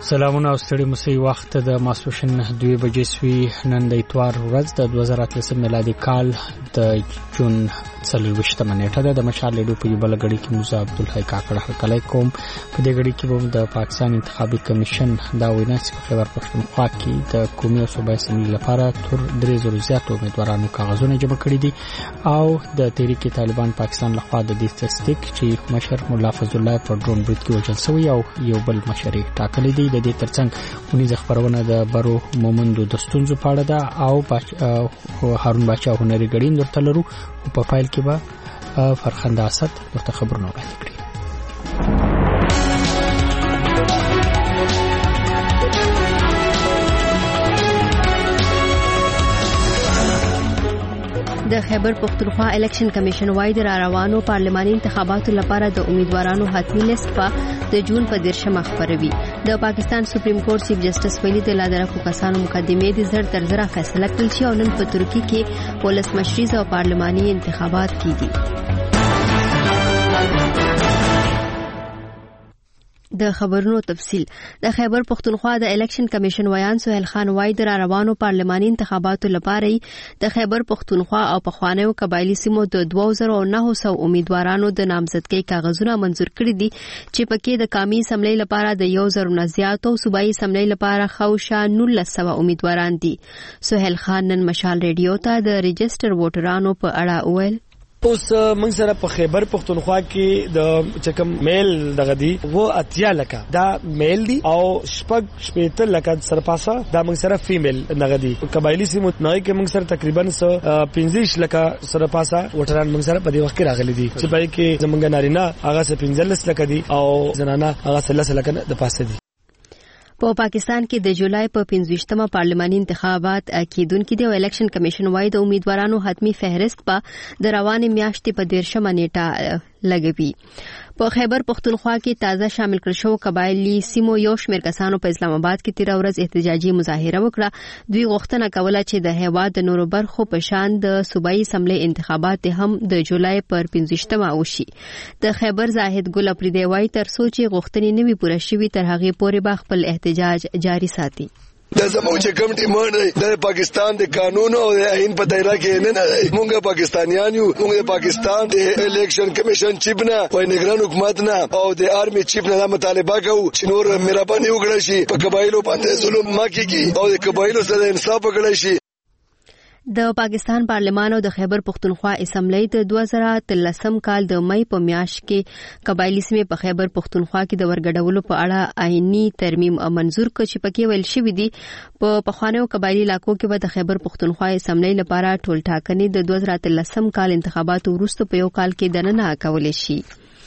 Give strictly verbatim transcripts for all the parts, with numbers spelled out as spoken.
سلامونه او ستړي مسي وخت د ماسوشن دوه بجې سوي نن د اتوار ورځ د دوه زره اتلس میلادي کال د جون څلورویشتمه نیټه ده. د مشال لیډو په بل غړي کې موسی عبدالحی کاکړ هرکلی کوم. په دې غړي کې به د پاکستان انتخابي کمیشن دا وینا چې په خیبر پښتونخوا کې د قومي او صوبایي اسمبلی لپاره تر درې زره زیات امیدوارانو کاغذونه جمع کړي دي او د تحریک طالبان پاکستان لخوا د دې تصدیق چې مشر مولا فضل الله په ډرون برید کې وژل شوی او یو بل مشر ټاکلی دی. د دې ترڅنګ ونیزه خبرونه د برو مومندو د ستونزو په اړه ده او هارون باچا هنري غړي درته لرو په فایل کې به فرخنده اسد ورته خبرونه وړاندې کړي. د خیبر پختونخوا الیکشن کمیشن وايي د روانو پارلماني انتخاباتو لپاره د امیدوارانو حتمی لیست په د جون په دیرشمه خبروي. د پاکستان سپریم کورټ چیف جسټس ویلي د لادرکو کسانو مقدمې د زر تر زره فیصله کړل شي او نن په ترکی کې ولسمشریز او پارلماني انتخابات کیږي. د خبرونو تفصیل. د خیبر پختونخوا د الیکشن کمیشن ویان سہیل خان وايي د روانو پارلماني انتخاباتو لپاره د خیبر پختونخوا او پخوانیو قبایلی سیمو د دوه زره نهه سوه امیدوارانو د نامزدګۍ کاغذونه منزور کړي دي چې پکې د قومي اسمبلی لپاره د یو زره نه زیات او صوبایي اسمبلی لپاره خوشا نولس سوه امیدواران دي. سہیل خان نن مشال ریډیو ته د ريجستر ووټرانو په اړه وویل. اوس موږ سره په خیبر پختونخوا کې د چکم میل دغه دی و اتیا لکه دا میل دی او شپږ شپېته لکه سرپاسه دا موږ سره فیمیل دغه دی. قبایلی سیمو نه کې موږ سره تقریبا پنځه لکه سرپاسه وټران موږ سره په دې وخت کې راغلي دي چې پای کې زمونږ نارینه هغه پنځلس لکه دي او زنانه هغه ثلاث لکه د پاسه دي. په پاکستان کې د جولای په پنځوستمه پارلماني انتخابات کېدونکو د الیکشن کمیشن وايي د امیدوارانو حتمی فهرست په د روانې میاشتې په دیرشمه نیټه لګوي. په خیبر پختونخوا کې تازه شامل کړل شو قبایلی سیمو یو شمېر کسانو په اسلام آباد کې تیر ورځ احتجاجي مظاهره وکړه. دوی غوښتنه کوله چې د هیواد د نورو برخو په شان د صوبایي اسمبلی انتخابات هم د جولای پر پنځوستمه وشي. د خیبر زاهد ګل اپریدی وايي تر څو چې غوښتنې نه وي پوره شوي تر هغې پورې به خپل احتجاج جاری ساتي. د زموږ چې کوم ډیمانډ دی د پاکستان د قانون او د آئین په دایره کې نه نه موږ پاکستانیان یو. موږ د پاکستان د الیکشن کمیشن چیف نه او نگران حکومت نه او د آرمی چیف نه مطالبه کوو چې نور مهرباني وکړي شي په قبایلو باندې ظلم ما کیږي او د قبایلو سره انصاف وکړي شي. د پاکستان پارلمان او د خیبر پختونخوا اسمبلی د دوه زره اتلسم کال د مئی په میاشت کې قبایلی سیمې په خیبر پختونخوا کې د ورګډولو په اړه آئینی ترمیم منزور کړ چې پکې ویل شوی دی په پخوانیو قبایلی علاقو کې به د خیبر پختونخوا اسمبلی لپاره ټول ټاکنې د دوه زره اتلسم کال انتخاباتو وروسته په یو کال کې دننه کولای شي.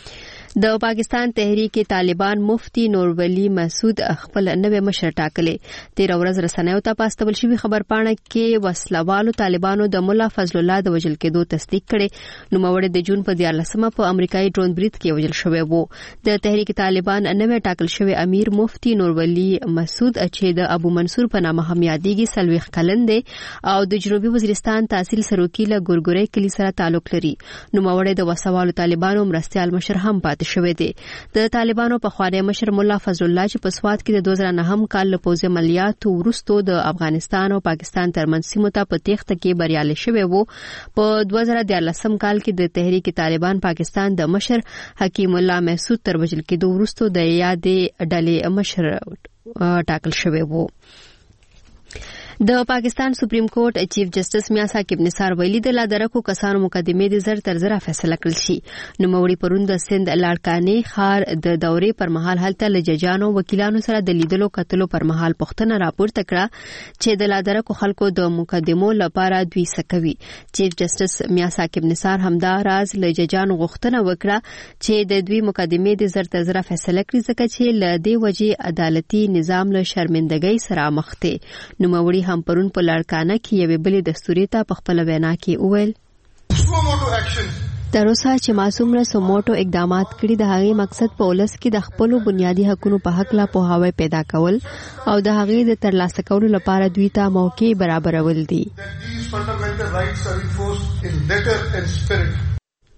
د پاکستان تحریک طالبان مفتی نورولی مسعود خپل نوې مشر ټاکلې. تیر ورځ رسنیو ته پاستول شوی خبرپاڼه کې وسلوالو طالبانو د مولا فضل الله د وژل کېدو تصدیق کړي. نوموړی د جون په دیارلسمه په امریکایي ډرون برید کې وژل شوی وو. د تحریک طالبان نوې ټاکل شوی امیر مفتی نورولی مسعود چې د ابو منصور په نامه هم یادېږي سلويخ کلن دی او د جنوبي وزیرستان تحصیل سروکي له ګورګوري کلی سره تعلق لري. نوموړی د وسوالو طالبانو مرستيال مشر هم پاتې شوی دی. د طالبانو په خوانی مشر مولا فضل الله چې په سواد کې د دوه زره نهم کال له پوځي عملیاتو وروسته د افغانستان او پاکستان ترمنځ سیمو ته په تېښته کې بریالي شوی وو. په دوه زره دیارلسم کال کې د تحریک طالبان پاکستان د مشر حکیم الله محسود تر وژل کېدو وروسته د یادې ډلې مشر ټاکل شوی وو. د پاکستان سپریم کورټ چیف جسټس میاں ثاقب نثار ویلي د لادرکو کسانو مقدمې د زر تر زره فیصله کړل شي. نوموړي پرون د سند لاړکانې خار د دورې پر مهال هلته له ججانو وکیلانو سره د لیدلو کتلو پر مهال پوښتنه راپورته کړه چې د لادرکو خلکو د مقدمو لپاره دوی څه کوي. چیف جسټس میاں ثاقب نثار همدا راز له ججانو غوښتنه وکړه چې د دوی مقدمې د زر تر زره فیصله کړي ځکه چې له دې وجې عدالتي نظام له شرمندګۍ سره مخ دی. نوموړي هم پرون په لړکانه کې یوې بلې دستوري ته په خپل وینا کې وویل تر اوسه چې معصوم سوموټو اقدامات کړي د هغې مقصد په ولس کې د خپلو بنیادي حقونو په حق لا پوهاوی پیدا کول او د هغې د ترلاسه کولو لپاره دوی ته موقع برابرول دي.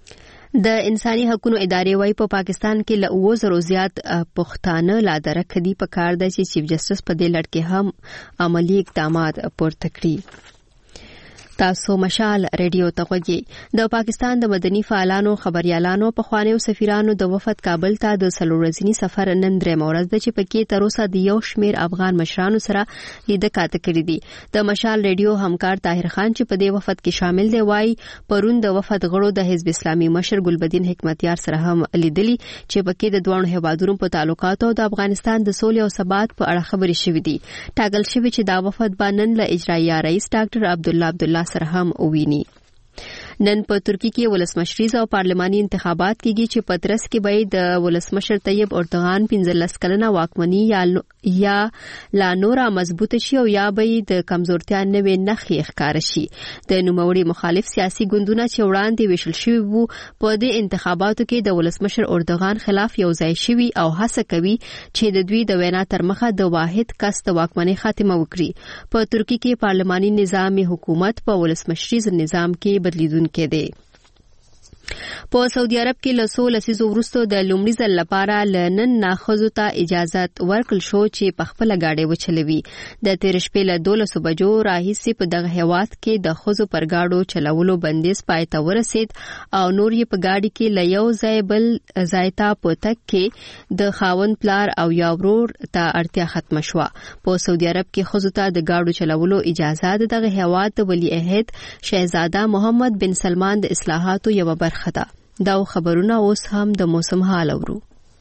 د انساني حقوقو ادارې وايي په پاکستان کې له اوو زرو زیات پښتانه لا درک دي په کار ده چې چیف جسټس په دې لړ کې هم عملی اقدامات پورته کړي. تاسو مشال ریډیو ته غوږی. د پاکستان د مدني فعالانو خبريالانو په خوانیو سفیرانو د وفد کابل ته د سلورزنی سفر نن درې مورز د چې پکې تر اوسه د یو شمیر افغان مشرانو سره لیدل کاته کړی دي. د مشال ریډیو همکار طاهر خان چې په دې وفد کې شامل دی وایي پرون د وفد غړو د حزب اسلامي مشر ګلبدین حکمتیار سره هم لیدلي چې پکې د دوه هیوادونو په تعلقاتو او د افغانستان د سولې او ثبات په اړه خبرې شوې دي. ټاګل شوی چې دا وفد باندې له اجرایي رئیس ډاکټر عبد الله عبد الله سره هم وویني. نن په ترکی کې ولسمشریز او پارلماني انتخابات کېږي چې په ترڅ کې به د ولسمشر طیب اردوغان پنځلس کلنه واکمني یا یا لا نورا مضبوطه شي او یا به د کمزورتیا نوې نښې ښکار شي. د نوموړي مخالف سیاسي ګوندونه چې وړاندې ویشل شوي وو په دې انتخاباتو کې د ولسمشر اردوغان خلاف یو ځای شوي او هڅه کوي چې د دوی د وینا تر مخه د واحد کس د واکمنۍ خاتمه وکړي. په ترکی کې پارلماني نظام حکومت په ولسمشریز نظام کې بدلیدون کې دی. په سعودي عرب کې له څو لسیزو وروسته د لومړي ځل لپاره لنن ناخذو ته اجازه ورکړل شو چې په خپل گاډي وچلوي. د تیر شپې له دولسو بجو راهیسې په دغه هیواد کې د خزو پر گاډو چلولو بندیز پای ته ورسید او نور یې په گاډي کې له یو ځای بل ځای ته په تک کې د خاوند پلار او یا ورور ته اړتیا ختم شوه. په سعودي عرب کې خزو ته د گاډو چلولو اجازه د دغه هیواد د ولی عهد شهزاده محمد بن سلمان د اصلاحاتو یو برخه ده. دا خبرونه اوس هم د موسم حال اورو.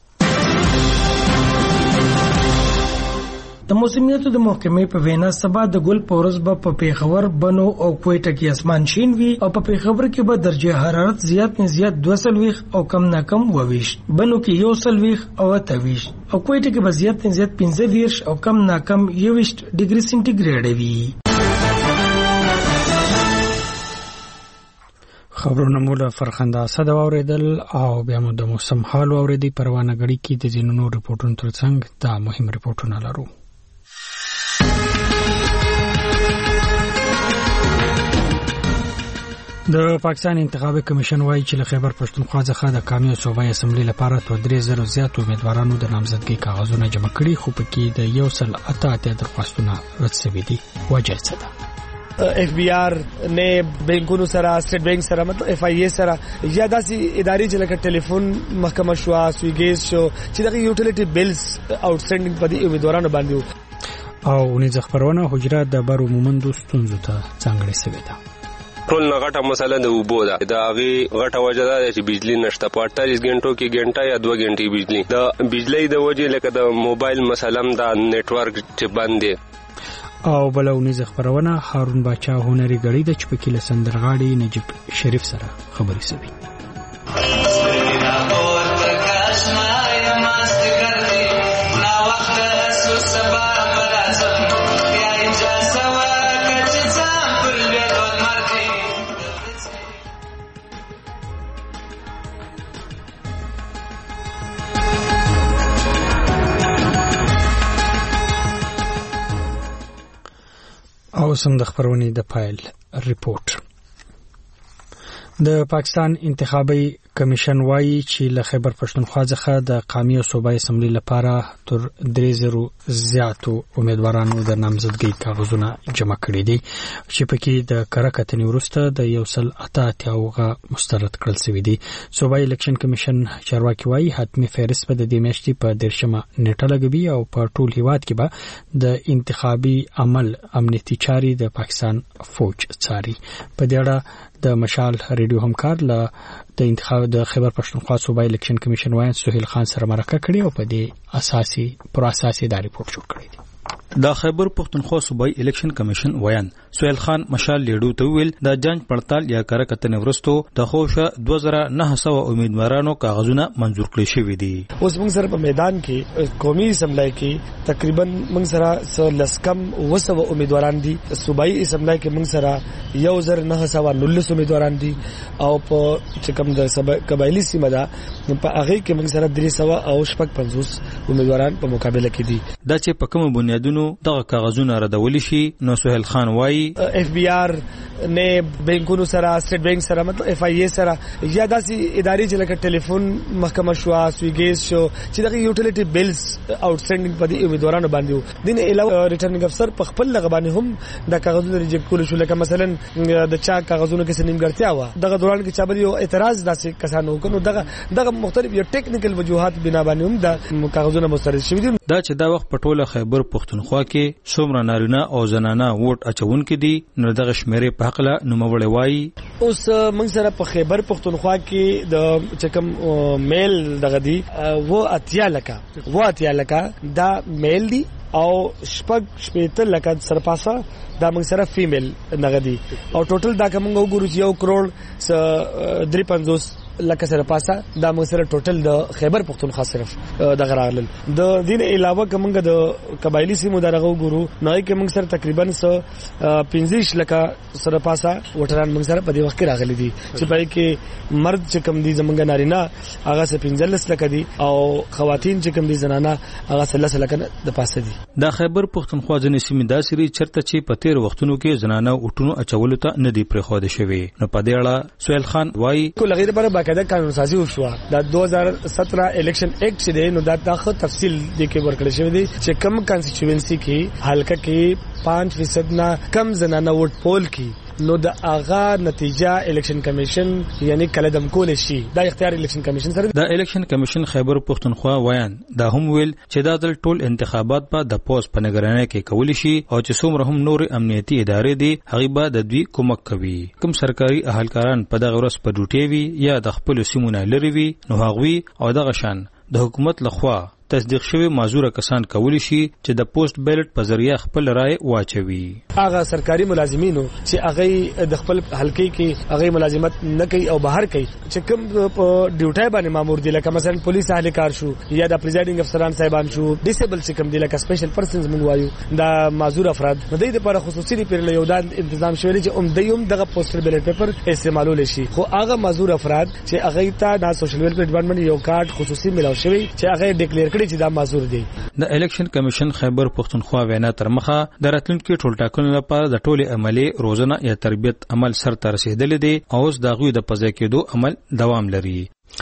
د موسمیاتو د محکمې په وینا سبا د ګل پورز په پیښور بنو او کوټه کې اسمان شین وي او په پیښور کې به درجه حرارت زیات نه زیات دوه سلويخ او کم نه کم وويش. بنو کې یو سلويخ او تاويش او کوټه کې به زیات نه زیات پنځه ویش او کم نه کم یويش ډیګري سنټیګریډ وي. خبرونه مو له فرخنده اسد اوریدل او بیا مو د موسم حال اوریدي. پروانه غړي کې د جنونو ریپورتونو ترڅنګ دا مهم ریپورتونه لرو. د پاکستان انتخابي کمیشن وايي چې له خیبر پښتونخوا څخه د قومي او صوبایي اسمبلی لپاره تر درې زره زیات امیدوارانو د نامزدګۍ کاغذونه جمع کړي خو پکې د یو سل اته اتیا درخواستونه رد شوي دي. وجه څه ده؟ اف بی آر نه بانکونو سره سټیټ بانک سره مطلب اف آی ای سره یا داسې ادارې چې لکه ټلیفون محکمه شو سویګیز شو چې دغه یوټیلیټي بیلز آوټسټینډینګ په دې امیدوارانو باندې او نه ځخپرونه حجره د بارو مومندو ستونزو ته څنګه سوي ده. ټول نه غټه مسله د وبو ده. دا غي غټه وجه ده چې بجلی نشته. په اړتالیس غنټو کې غنټه یا دوه غنټې بجلی د بجلی د وجه لکه د موبایل مسلم دا نتورک چې بند دی. او بلونیز خبرونه هارون باچا هنري غړي د چپکی له سندرغاړي نجيب شریف سره خبري سوي. او سم د خبرونې د پایل ریپورت. د پاکستان انتخابي کمیشن وايي چې له خیبر پښتونخوا څخه د قومي او صوبایي اسمبلی لپاره تر درې زره زیاتو امیدوارانو د نامزدګۍ کاغذونه جمع کړي دي چې پکې د کرکټنی ورسته د یو سل اته اتیاوغه مسترد کړل شوی دي. صوبایي الیکشن کمیشن چارواکي وايي حتمی فهرست په د دې میاشتې په دیرشمه نیټه لګوي او په ټول هیواد کې به د انتخابي عمل امنیتي چاري د پاکستان فوج څاري. په دې اړه د مشال ریډیو همکار له د انتخاب د خیبر پښتونخوا صوبایي الیکشن کمیشن وایي سهیل خان سره مرکه کړې او په دې اساسي پر اساسي دا ریپورت جوړ کړی دی. د خیبر پښتونخوا صوبایي الیکشن کمیشن ویان سهیل خان مشال لیډو ته ویل د جنج پړتال یا کرکټنې ورستو د خوشه دوه زره نه سو امیدوارانو کاغذونه منزور کړی شوی دي. اوس موږ سره په میدان کې قومي اسمبلی کې تقریبا موږ سره لسکم وسو امیدواران دي. صوبایي اسمبلی کې موږ سره یو زر نه سو نولس امیدواران دي او په چکم د قبایلی سیمه ده په هغه کې موږ سره درې سو او شپږ پنځوس امیدواران په مقابله کې دي. دا چې په کوم بنیاد بنیادونو دغه کاغذونه ردول شي. نو سهیل خان وایي اف بی آر نه بینکونو سره سټیټ بانک سره مطلب اف آی ای سره یا داسې ادارې چې لکه ټلیفون محکمه شو سویګیز شو چې دغه یوټیلیټي بیلز آوټسټینډینګ په دې امیدوارانو باندې وو. دین علاوه ریټرنینګ افسر په خپل لغه باندې هم د کاغذونو ریجیکټ کول شو. لکه مثلا د چا کاغذونو کې سنیمګړتیا و دغه دوران کې چا بل یو اعتراض داسې کسانو وکړو دغه دغه مختلف یو ټیکنیکل وجوهات بنا باندې هم د کاغذونو مسترد شوي دي. دا چې دا وخت په ټوله خیبر پښتونخوا کې څومره نارینه او زنانه ووټ اچونکي دي نو دغه شمیرې په حق له نوموړی وایي اوس موږ سره په خیبر پښتونخوا کې د چکم میل دغه دی و اتیا لکه و اتیا لکه دا میل دی او شپږ شپېته لکه سرپاسه دا موږ سره فیمیل دغه دی او ټوټل دا کوم وګورو چې یو کروڑ درې پنځوس لکه سره پاسه دا موږ سره ټوټل د خیبر پښتونخوا صرف دغه راغلل. د دین علاوه کومه د قبایلی سیمو درغه وګورو نو کې موږ سره تقریبا پنځه لکه سره پاسه وټران موږ سره په دې وخت کې راغلي دي چې پای کې مرد چې کم دي زمونږ نارینه هغه سه پنځلس لکه دي او خواتین چې کم دي زنانه هغه سلس لکه د پاسه دي. د خیبر پښتونخوا ځنې سیمې داسري چرته چې په تیر وختونو کې زنانه وټونو اچولو ته نه دی پرېښوده شوی. نو په دې اړه سهیل خان وایي کو لغیر پر باقاعده قانون سازی وشو د دو هزار سترہ الیکشن ایکټ چې دی نو دا تاخو تفصیل د کې ورکړل شوی دی چې کم کانسټیټوئنسي کې حلقه کې پانچ فیصد نه کم زنانه ووټ پول کی نو د اغا نتیجه الیکشن کمیشن یعنی کله دم کول شي دا اختیار الیکشن کمیشن سره. د الیکشن کمیشن خیبر پښتونخوا ویان دا هم ویل چې دا د ټول انتخابات په د پوس په نگرانۍ کې کول شي او چې څومره هم نور امنیتي ادارې دي هغه به د دوی کومک کوي. کوم سرکاري اهلکاران په دغه ورځ په ډوټي وي یا د خپل سیمونه لري وي نو هغه او دغه شان د حکومت لخوا تصدیق شوی معذوره کسان کولی شي چې د پوسټ بیلټ په ذریعہ خپل رائے واچوي. هغه سرکاري ملازمینو چې هغه د خپل حلقې کې هغه ملازمت نه کوي او بهر کوي چې کوم په ډیوټي باندې مامور دي لکه مثلا پولیس اهلکار شو یا د پریزایډینګ افسران صاحبان شو ډیسیبل چې کوم دي لکه سپیشل پرسنز موږ وایو دا معذور افراد د دې لپاره خصوصي پر له یو د تنظیم شوی چې هم د یوم دغه پوسټر بیلټ پیپر استعمالول شي. خو هغه معذور افراد چې هغه ته د سوشل ویلفیر ډپارټمنټ یو کارت خصوصي ملاو شوی چې هغه ډیکلیئر چې دا معذور دي. د الیکشن کمیشن خیبر پښتونخوا وینا تر مخه د راتلونکو ټولټاکنو لپاره د ټولي عملی روزانه یا تربیت عمل سر ته رسیدلې دي او اوس د غوی د پځای کېدو عمل دوام لري.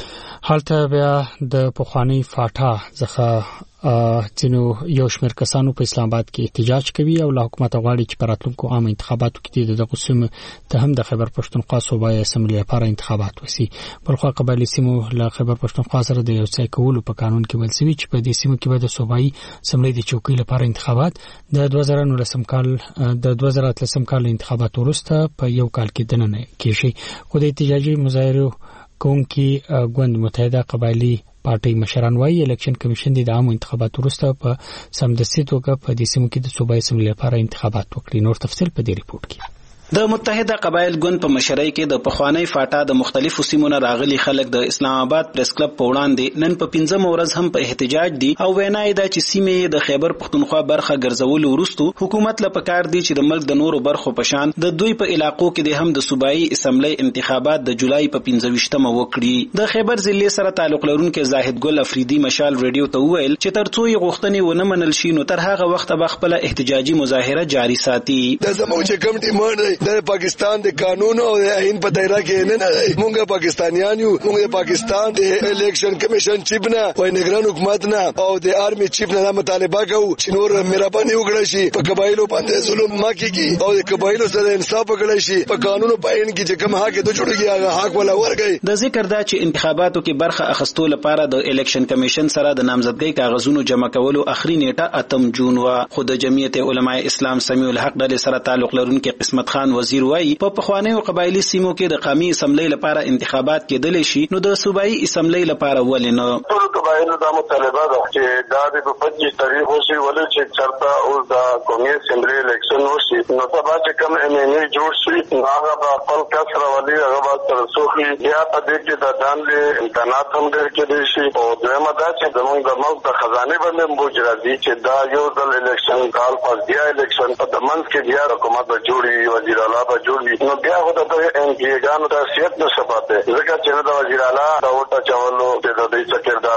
حالته بیا د پخوانی فاټا ځخه چینو یو شمېر کسانو په اسلام آباد کې احتجاج کوي او له حکومت غواړي چې په راتلونکو عام انتخاباتو کې د دغه سیمو ته هم د خیبر پښتونخوا صوبایي اسمبلی لپاره انتخابات وسی. بلخو قبایلی سیمو له خیبر پښتونخوا سره د یو ځای کولو په قانون کې ویل شوی چې په دې سیمو کې به د صوبایي اسمبلی د چوکۍ لپاره انتخابات د دوه زره نولسم کال د دوه زره اتلسم کال انتخابات وروسته په یو کال کې دننه کېږي. خو د احتجاجي مظاهرو کوونکي ګوند متحده قبایلی پارټي مشران وايي الیکشن کمیشن د عامو انتخاباتو وروسته په سمدستي توګه په دې سیمو کې د صوبایي اسمبلی لپاره انتخابات وکړي. نور تفصیل په دې ریپورت کې. د متحده قبایل ګوند په مشرۍ کې د پخوانی فاټا د مختلفو سیمونو راغلي خلک د اسلام آباد پریس کلب په وړاندې نن په پنځم ورځ هم په احتجاج دي او وینا یې ده چې سیمې د خیبر پښتونخوا برخه ګرځولو وروسته حکومت له پکار دي چې د ملک د نورو برخو په شان د دوی په علاقو کې د هم د صوبایي اسمبلی انتخابات د جولای په پنځه ویشتمه وکړي. د خیبر ضلع سره تعلق لرونکي زاهد ګل افریدي مشال ریډیو ته وویل چې ترڅو یې غوښتنې ونه منل شي نو تر هغه وخته به خپل احتجاجي مظاهره جاري ساتي. د زموږ کوم ډیماند د پاکستان د قانون او د آئین په دایره کې نه نه مونږه پاکستانیان یو مونږه پاکستان د الیکشن کمیشن چیف نه او نگران حکومت نه او د آرمی چیف نه مطالبه کوو چې نور مهرباني وکړي شي په قبایلو باندې ظلم ما کیږي او د قبایلو سره انصاف وکړي شي په قانون په عین کې چې کوم حق د جوړیږي هغه حق ولا ورګي. د ذکر دا چې انتخاباتو کې برخه اخستو لپاره د الیکشن کمیشن سره د نامزدګۍ کاغذونو جمع کولو اخري نیټه اتم جون وا. خو د جمعیت علماء اسلام سمیع الحق د سره تعلق لرونکي قسمت خان وزیر وایي په پخوانیو قبایلی سیمو کې د قومي اسمبلی لپاره انتخابات کېدل شي نو د صوبایي اسمبلی لپاره ولې نه. ټول قبایلو د مطالبه ده چې دا د پچیس تاریخ وشي ولې چې چرته او د قومي اسمبلی الیکشن وشي نو سبا چې کوم ام ان ای جوړ شي هغه په خپل کسر ولې هغه به ترڅوخي بیا په دې کې د دانلې امکانات هم ډېر کېدای شي او دویمه دا چې زموږ د ملک د خزانه باندې بوج راځي چې دا یو ځل الیکشن کال پس بیا الیکشن په د منځ کې بیا حکومت به جوړي وزیر اعلی به جوړي نو بیا خو د ان پی ګانو د سیاست نشه پاتې ځکه چې د وزیر اعلی دا وټه چاولو د دې سکردار پاتې شو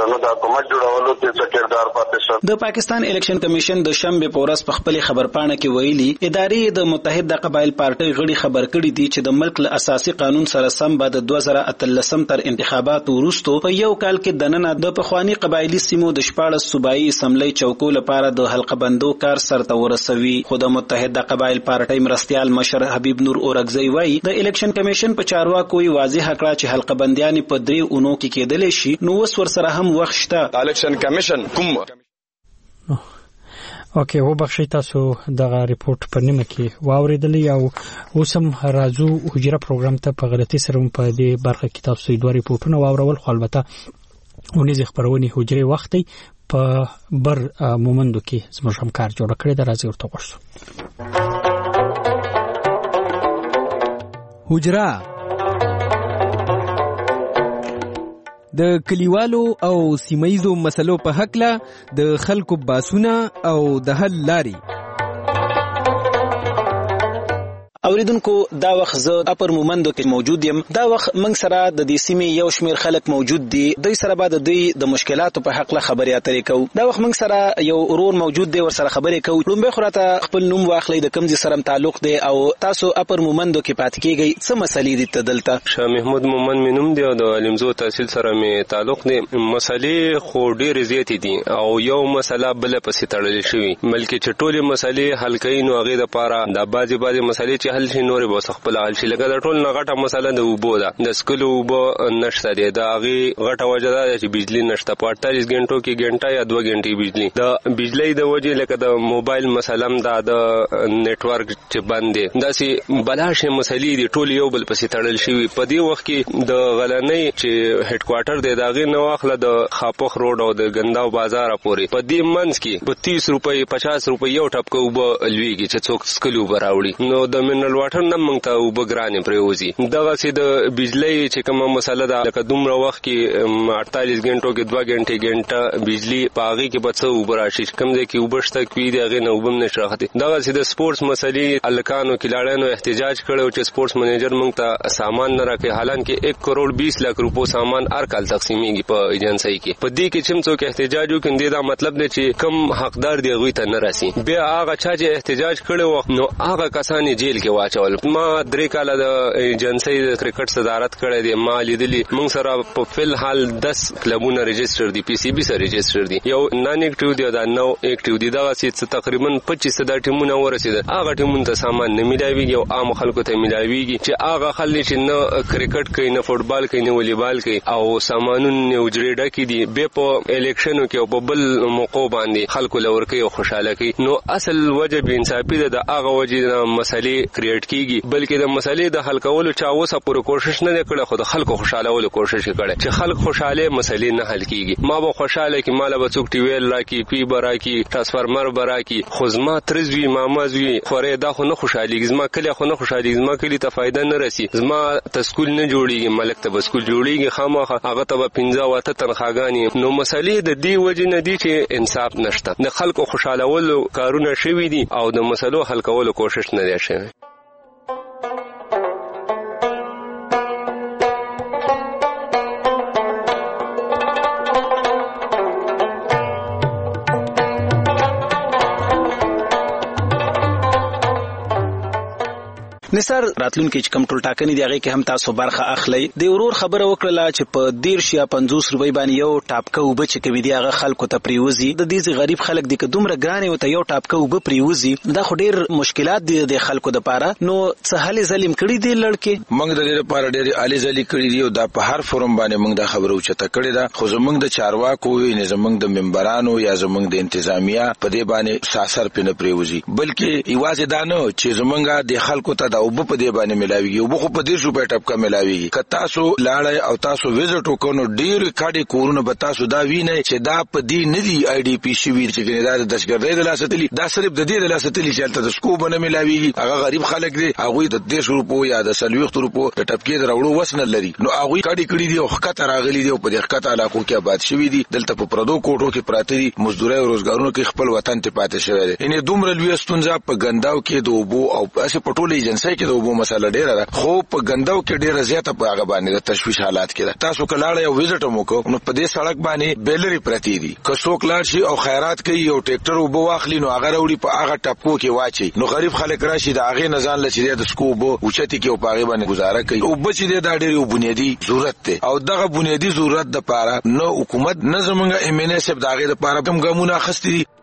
پښتنو د حکومت جوړولو کې څه کردار پاتې شو. د پاکستان الیکشن کمیشن د شنبه په ورځ په خپل خبرپاڼه کې ویلي ادارې د متحده قبایل پارټي غړي خبر کړي دي چې د ملک له اساسي قانون سره سم بعد د دوه زره اتلسم تر انتخاباتو وروسته په یو کال کې دننه د پخوانی قبایلی سیمو د شپاړس صوبایي اسمبلی چوکو لپاره د حلقه بندو کار سرته ورسوي. خو د متحده قبایل پارټي مرستيال مشر حبیب نور اورګزی وایي د الیکشن کمیشن په چارواکو یې واضح کړه چې حلقه بندیان په درې اونو کې کېدلی شي نو اوس ورسره هم وخت شته. الیکشن کمیشن کوم اوکې وبخښئ تاسو دغه ریپورت په نیمه کې واوریدلی او اوس هم راځو حجره پروګرام ته په غلطي سره په دې برخه کې تاسو دوه ریپورتونه واورول خو البته ونیز خبرونه حجره وخت په بر مومندو کې زموږ همکار جوړ کړی د راځي ورته غوښتو حجره د کلیوالو او سیمایزو مسلو په حق له د خلکو باسونه او د حل لاري. اوریدونکو دا وخت زه اپر مومندو کې موجود یم. دا وخت موږ سره د دې سیمې یو شمیر خلک موجود دي. دوی سره به د دوی د مشکلاتو په حق له خبرې اترې کوو. دا وخت موږ سره یو ورور موجود دی ور سره خبرې کوو. لومبه خراته خپل نوم واخلئ د کوم ځای سره تعلق دی او تاسو اپر مومندو کې پات کیږئ څه مسلې دي تدلته؟ شاه محمود مومن مې نوم دی او د علمزو تحصیل سره مې تعلق دی. مسلې خو ډېرې زیاتې دي او یو مسله بل پسې تړلې شوې بلکې چې ټولې مسلې حل کوي نو هغې دپاره دا بعضې بعضې مسلې چې حل شي نورې به خپل حل شي. لکه د ټول نه غټه مسله د اوبو ده. د څښلو اوبه نشته دی. د هغې غټه وجه دا ده چې بجلي نشته. په اړتالیس ګنټو کې ګنټه یا دوه ګنټې بجلي. د بجلۍ د وجې لکه د موبایل مسله هم دا د نیټورک چې بند دی. داسې بلاشې مسلې دي ټول یو بل پسې تړل شوي. په دې وخت کې د غلنۍ چې هډ کوارټر دی د هغې نه واخله د خاپخ روډ او د ګنداو بازاره پورې په دې منځ کې په تیس روپۍ پچاس روپۍ یو ټپکه اوبه لویږي چې څوک څښلي اوبه راوړي. نو د منرل واټر نه موږ ته اوبه ګرانې پرېوځي. دغسې د بجلۍ چې کومه مسله ده لکه دومره وخت کې اړتالیس ګنټو کې دوه ګنټې ګنټه بجلي په هغې کې به څه اوبه راشي. کوم ځای کې اوبه شته کوي د هغې نه اوبه هم نشي راختې. دغسې د سپورټس مسلې هلکانو کلاړیانو احتجاج کړی چې سپورټس منیجر موږ ته سامان نه راکوي. حالانکې ایک کروڑ بیس لاک روپو سامان هر کال تقسیمېږي په ایجنسۍ کې. په دې کې چې هم څوک احتجاج وکړي دې دا مطلب دی چې کوم حقدار دی هغوی ته نه رسي. بیا هغه چا چې احتجاج کړی و نو هغه کسان یې جیل کې واچول. ما درې کاله د ایجنسۍ د کرکټ صدارت کړی دی. ما لیدلي موږ سره په فل حال دس کلبونه رجسټر دي. پی سی بي سره رجسټر دي. یو نان اکټیو دی او دا نو اکټیو دی. دغسې تقریبا پچیس سده ټیمونه ورسېدل. هغه ټیمونو ته سامان نه میلاویږي او عامو خلکو ته میلاویږي چې هغه خلک چې نه کرکټ کوي نه فوټبال کوي نه والیبال کوي او سامانونه اجرې ډکې دي بیا په الیکشنو کې او په بل موقعو باندې خلکو له ورکوي او خوشحاله کوي. نو اصل وجه بېانصافي ده. د هغه وجې نه مسلې کریټ کېږي بلکې د مسلې د حل کولو چا اوسه پوره کوشش نه دی کړی خو د خلکو خوشحالولو کوشش یې کړی چې خلک خوشحاله مسلې نه حل کېږي. ما به خوشحاله کړي ماله به څوک ټي ویل راکړي پی به راکړي ټرانسفارمر به راکړي خو زما ترز وي مامز وي خورې دا خو نه خوشحالېږي. زما کلی خو نه خوشحالېږي. زما کلي ته فایده نه رسي. زما ته سکول نه جوړېږي. ملک ته به سکول جوړېږي خامخا هغه ته به پنځه او اته تنخواګانې. نو مسلې د دې وجې نه دي چې انصاف نشته. د خلکو خوشحالولو کارونه شوي دي او د مسلو حل کولو کوشش نه دی شوی. نثار راتلونکي چې کوم ټول ټاکنې دی هغه کې هم تاسو برخه اخلي. د ورور خبره وکړه چې په دیرش یا پنځوس روپۍ باندې یو ټاپکه اوبه چې کوي دی هغه خلکو ته پریوزي. د دې غریب خلک دي که دومره ګرانې وته یو ټاپکه اوبه پریوزي دا خو ډېر مشکلات دي د خلکو دپاره. نو څه هلې ځلې کړي دي لړکې؟ موږ د دې لپاره ډېرې هلې ځلې کړي دي او دا په هر فورم باندې موږ دا خبره اوچته کړې ده. خو زموږ د چارواکو یعنې زموږ د ممبرانو یا زموږ د انتظامیه په دې باندې ساسر پې نه پریوزي بلکې یوازې دا نه چې زموږ د خلکو ته دا اوبه په دې باندې ملاویږي. اوبه خو په دېرش روپۍ ټپکه ملاویږي. که تاسو لاړئ او تاسو وزټ وکړو نو ډېرې کاډې کورونه به تاسو دا وینئ چې دا په دې نه دي آی ډي پي شوي چې ګنې دا د دهشتګردۍ د لاسه تلي. دا صرف د دې د لاسه تلي چې هلته د سکو اوبه نه ملاویږي. هغه غریب خلک دي هغوی د دېرش روپو یا د څلوېښتو روپو د ټپکې د راوړو وس نه لري. نو هغوی کاډې کړي دي او ښکته راغلي دي او په دې ښکته علاقو کې آباد شوي دي. دلته په پردو کوټو کې پراته دي. مزدورۍ او روزګارونو کې خپل وطن ته پاتې شوی دی. یعنې دومره لویه ستونزه په ګنداو کې د اوبو او هسې په ټوله ایجنسۍ سپلای کې د اوبو مسله ډیره ده، خو په ګنداو کې ډیره زیاته په هغه باندې د تشویش حالات کې ده. تاسو کلاړ یو وزټ مو کو نو په دې سړک باندې بیلری پرتی دي، که څوک لاړ شي او خیرات کوي یو ټریکټر اوبو واخلي نو هغه وروړي په هغه ټپکو کې واچي، نو غریب خلک راشي د هغه نزان لچې د سکو اوبو اوچتي کې او په هغه باندې گزاره کوي. او بچي د ډېری بنیادی ضرورت ده او دغه بنیادی ضرورت د پاره نو حکومت نه زمونږه ایم ان اس اف دغه د پاره کوم ګامونه اخستي دي.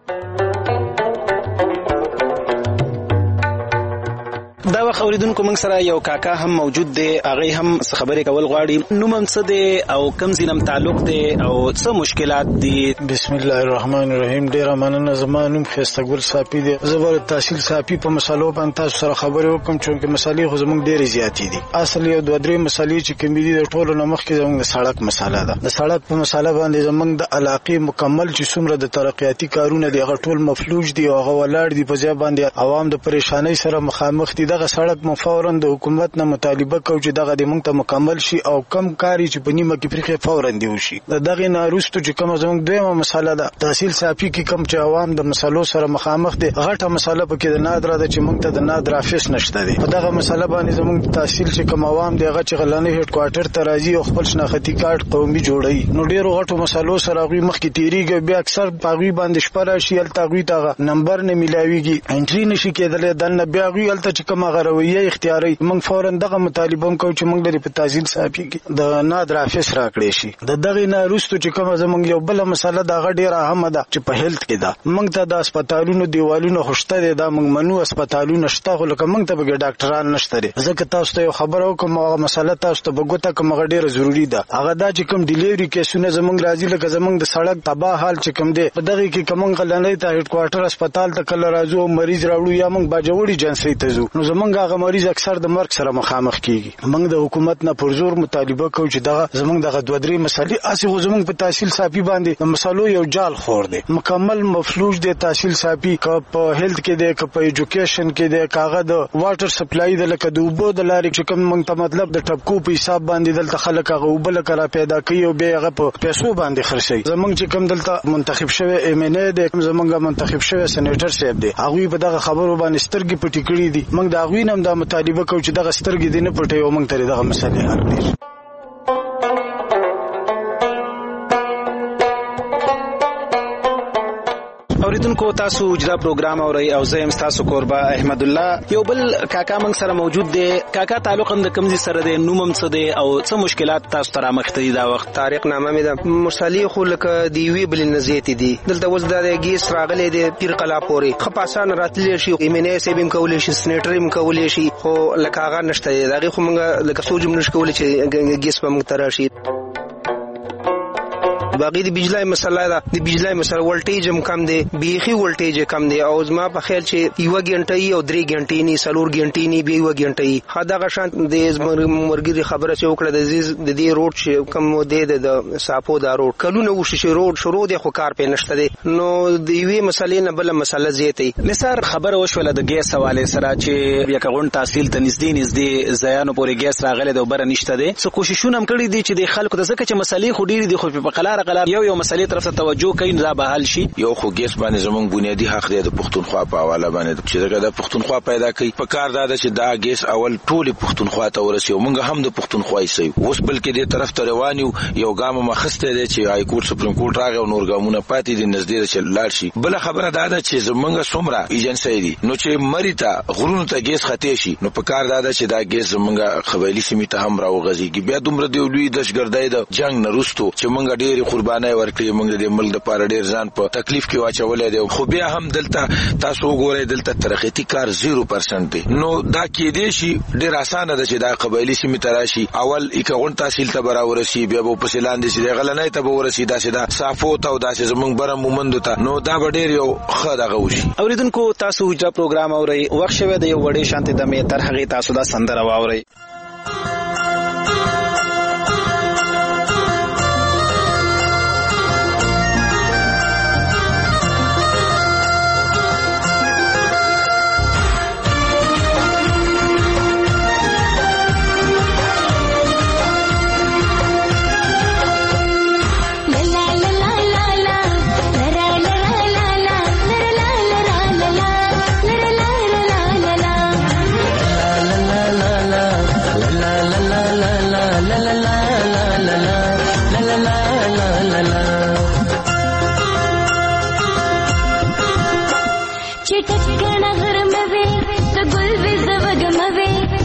دا وخت اوریدونکو موږ سره یو کاکا هم موجود دی، هغه هم خبرې کول غواړي. نوم هم څه دی او کوم ځینم تعلق دی او څه مشکلات دي؟ بسم الله الرحمن الرحیم. ډیر مننه. زما نوم خستګل صافی دی. زبر تحصیل صافی په مسالو باندې تاسو سره خبرې وکم چې مسالې خو زموږ ډېرې زیاتې دي. اصل یو دوه درې مسالې چې کوم دي د ټولو نمخ کې زموږ د سړک مساله ده. د سړک په مساله باندې زموږ د علاقې مکمل چې څومره د ترقیاتي کارونه دي هغه ټول مفلوج دي او هغه ولاړ دي په ځای باندې عوام د پریشانۍ سره مخامخ دي. دغه سړک مفورن د حکومت نه مطالبه کوي چې دغه د موږ ته مکمل شي او کم کاری چې په نیمه کې پرخه فورن دی وشي. دغه نه وروسته چې کوم زموږ دویمه مساله ده تحصیل صافی کې کم چې عوام د مسالو سره مخامخ دي، غټه مساله پکې د نادره ده چې موږ ته د نادر افیس نشته دي. په دغه مساله باندې زموږ تحصیل چې کوم عوام دی هغه چې غلانه هډ کوارټر ته راځي او خپل شناختی کارت قومي جوړي، نو ډیرو غټو مسالو سره غوي مخ کې تیریږي، بیا اکثر پاغوي باندې شپره شي ال تاغوي تا نمبر نه ملاويږي، انټری نشي کېدل، دنه بیا غوي ال ته چې کوم غرويه اختیاري. موږ فورن دغه مطالبه کوو چې موږ لري په تحصیل صافی کې د نادر افیس راکړې شي. د دغه نه وروسته چې کوم زموږ یو بل مسله دا غډیره اهم ده چې په هیلث کې ده. موږ ته د هسپتالونو دیوالونو خوشته دي، دا موږ منو هسپتالونو شته خو لکه موږ ته به ډاکټران نشته دي. ځکه تاسو ته یو خبر او کوم مسله تاسو ته بګوته کوم غډیره ضروری ده، هغه دا چې کوم ډیلیوري کیسونه زموږ راځي لکه زموږ د سړک تباہ حال چې کوم دی په دغه کې کوم غلنۍ ته هډ کوارټر هسپتال ته کله راځو مریض راوړو یا موږ باجوړي جنسي ته ځو، نو زموږ هغه مریض اکثر د مرګ سره مخامخ کیږي. موږ د حکومت نه پرزور مطالبه کوو چې دغه زموږ دغه دوه درې مسلې اسی خو زموږ په تحصیل صافی باندې د مسالو یو جال خور دی، مکمل مفلوج دی. تحصیل صافی که په هیلث کې دی، که په ایجوکیشن کې دی، کاغه د واټر سپلای د لکه د اوبو د لارې چې کوم موږ ته مطلب د ټپکو په حساب باندې دلته خلک هغه اوبه لکه را پیدا کوي او بیا هغه په پیسو باندې خرڅوي. زموږ چې کوم دلته منتخب شوی ایم ان ای دی، زموږ منتخب شوی سېنیټر صاحب دی، هغه په دغه خبرو باندې سترګې پټې کړې دي. موږ دا غوی نم دا مطالبه کوو چې دغه سترګې دې نه پټي او موږ ته دغه مسلې حل کړي. اوریدونکو تاسو اجرا پروګرام اورئ او زه ام تاسو قربا احمد الله. یو بل کاکا موږ سره موجود دی. کاکا تعلق هم د کوم ځای سره دی؟ نوم څه دی او څه مشکلات تاسو ته رامخ ته دي دا وخت؟ طارق نامه مې ده. مصالح خو لکه دی وی بل نزیت دي دلته وز د ګیس راغلي دي پیر قلا پورې خپاسان راتلی شي ایمنه سیبم کولې شي سنیټریم کولې شي خو لکه هغه نشته دی. دغه خو موږ لکه سوجم نش کولې چې ګیس په موږ تراشي. باقي د بجلی مسله ده، د بجلی مسله ولټیج هم کم دی، بیخي ولټیج کم دی او زما په خیال چې یو غنټه او درې غنټې نه سلور غنټې نه به یو غنټې خدا غشان د مرګري خبره چې وکړه د دې روډ چې کم دی د صافو دا روډ کلونه وشي روډ شروع دی خو کار په نشته دی. نو د یوې مسلې نه بل مسله زیاتې نثار خبره وشوله د ګیس حواله سره چې یک غون تحصیل ته نږدې نږدې ځایانو پورې ګیس راغله د بر نشته دی. څه کوششونه هم کړی دي چې د خلکو د ځکه چې مسلې خو ډېری دي خو په قلاره یو یو مسلې طرف ته توجه کوي دا به حل شي. یو خو ګیس باندې زموږ بنیادی حق دی د پښتونخوا په حواله باندې چې دغه د پښتونخوا پیدا کوي په کار دا چې دا ګیس اول ټول پښتونخوا ته ورسي او موږ هم د پښتونخوا یې سي. اوس بلکې د طرف ته روان یو یو ګام مخسته دی چې های کورټ سپریم کورټ راغی او نور ګامونه پاتې دي نږدې چې لاړ شي. بل خبره دا ده چې زموږ څومره ایجنسی دي نو چې مریته غرونو ته ګیس خطې شي نو په کار دا ده چې دا ګیس زموږ قبایلی سیمې ته هم راوغځي. بیا دومره دی لوی دشګردای د جنگ نه رستو چې موږ ډېری قربانای ورکړي، موږ د ملک د پاره ډېر ځان په تکلیف کې واچولې دی. خو بیا هم دلته تاسو وګورئ دلته ترقیتی کار صفر پرسنټ دی. نو دا کې دی شي ډېر اسانه ده چې دا قبایلی سیمې تراشي اول اکاون تحصیل ته براورسي بیا په پسلان دي چې غلنۍ ته ورسي دا سیدا صافو ته او دا چې زمونږ برم مومند ته نو دا ډېر یو خدای غوشي. اوریدونکو تاسو اجرا پروګرام اورئ وخت شوه د یو وړې شانتي د مې تر هغه تاسو دا سندره واورئ. La la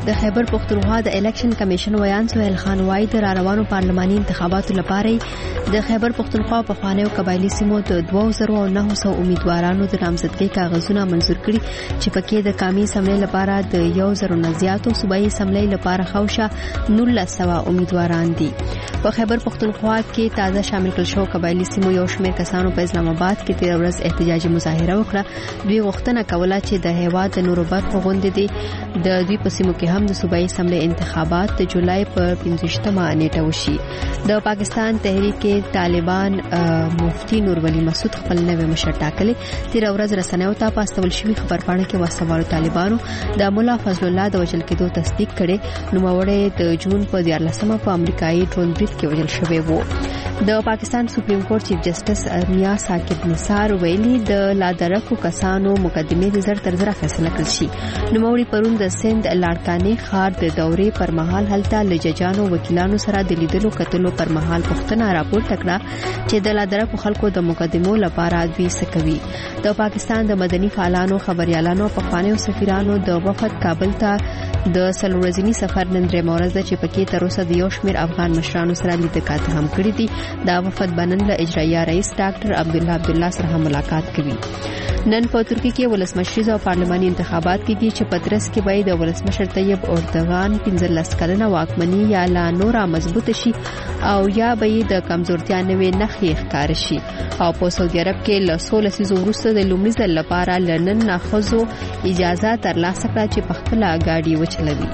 د خیبر پختونخوا د الیکشن کمیشن ویان سهیل خان وایي د راروانو پارلماني انتخاباتو لپاره د خیبر پختونخوا په خوانیو قبایلی سیمو د دوه زره نهه سوه امیدوارانو د نامزدګۍ کاغذونه منزور کړي چې پکې د قومي اسمبلی لپاره د یو زره نه زیاتو صوبایي اسمبلی لپاره خوشه نولس سوه امیدواران دي. په خیبر پختونخوا کې تازه شامل کړل شو قبایلی سیمو یو شمېر کسانو په اسلام آباد کې تیر ورځ احتجاجي مظاهره وکړه. دوی غوښتنه کوله چې د هیواد د نورو برخو غونډې دي د دوی په سیمو کې هم د صوبایي اسمبلی انتخابات د جولای په پنځویشتمه نیټه وشي. د پاکستان تحریک طالبان مفتی نور ولی مسعود خپل نوی مشر ټاکلې. تیر ورځ رسنیو ته پاستول شوی خبرپاڼه کې وسوالو طالبانو د مولا فضل الله د وژل کېدو تصدیق کړي. نوموړی د جون په دیارلسمه په امریکایي ډرون برید کې وژل شوی و. د پاکستان سپریم کورټ چیف جسټس ارمیا ساکب نثار ویلي د لادرکو کسانو مقدمې د زر تر زر فیصله کړل شي. نوموړي پرون د سند لاړکانې خار د دورې پر مهال هلته لججانو وکیلانو سره د لیدلو کتلو پر مهال پوښتنه راپورته کړه چې د لادرکو خلکو د مقدمو لپاره دوی څه کوي. د پاکستان د مدني فعالانو خبريالانو په خوانیو سفیرانو د وفد کابل ته د سلورزنی سفر نن درې مورز چې پکې تر اوسه د یو شمېر افغان مشرانو سره لیدکات هم کړی دي. دا وفد بنن له اجرایه رئیس ډاکټر عبدالله عبدالله سره ملاقات کوي. نن په ترکی کې ولسمشریز او پارلماني انتخابات کېږي چې پترس کې باید د ولسمشر طیب اردوغان پنځلس کلنه واکمني یا لا نورا مضبوط شي او یا به د کمزورتیا نوې نښې ښکار شي. او په سعودي عرب کې له څو لسیزو وروسته د لومړي ځل لپاره لنن ناخذو اجازه ترلاسه کړه چې په خپله ګاډي وچلوي.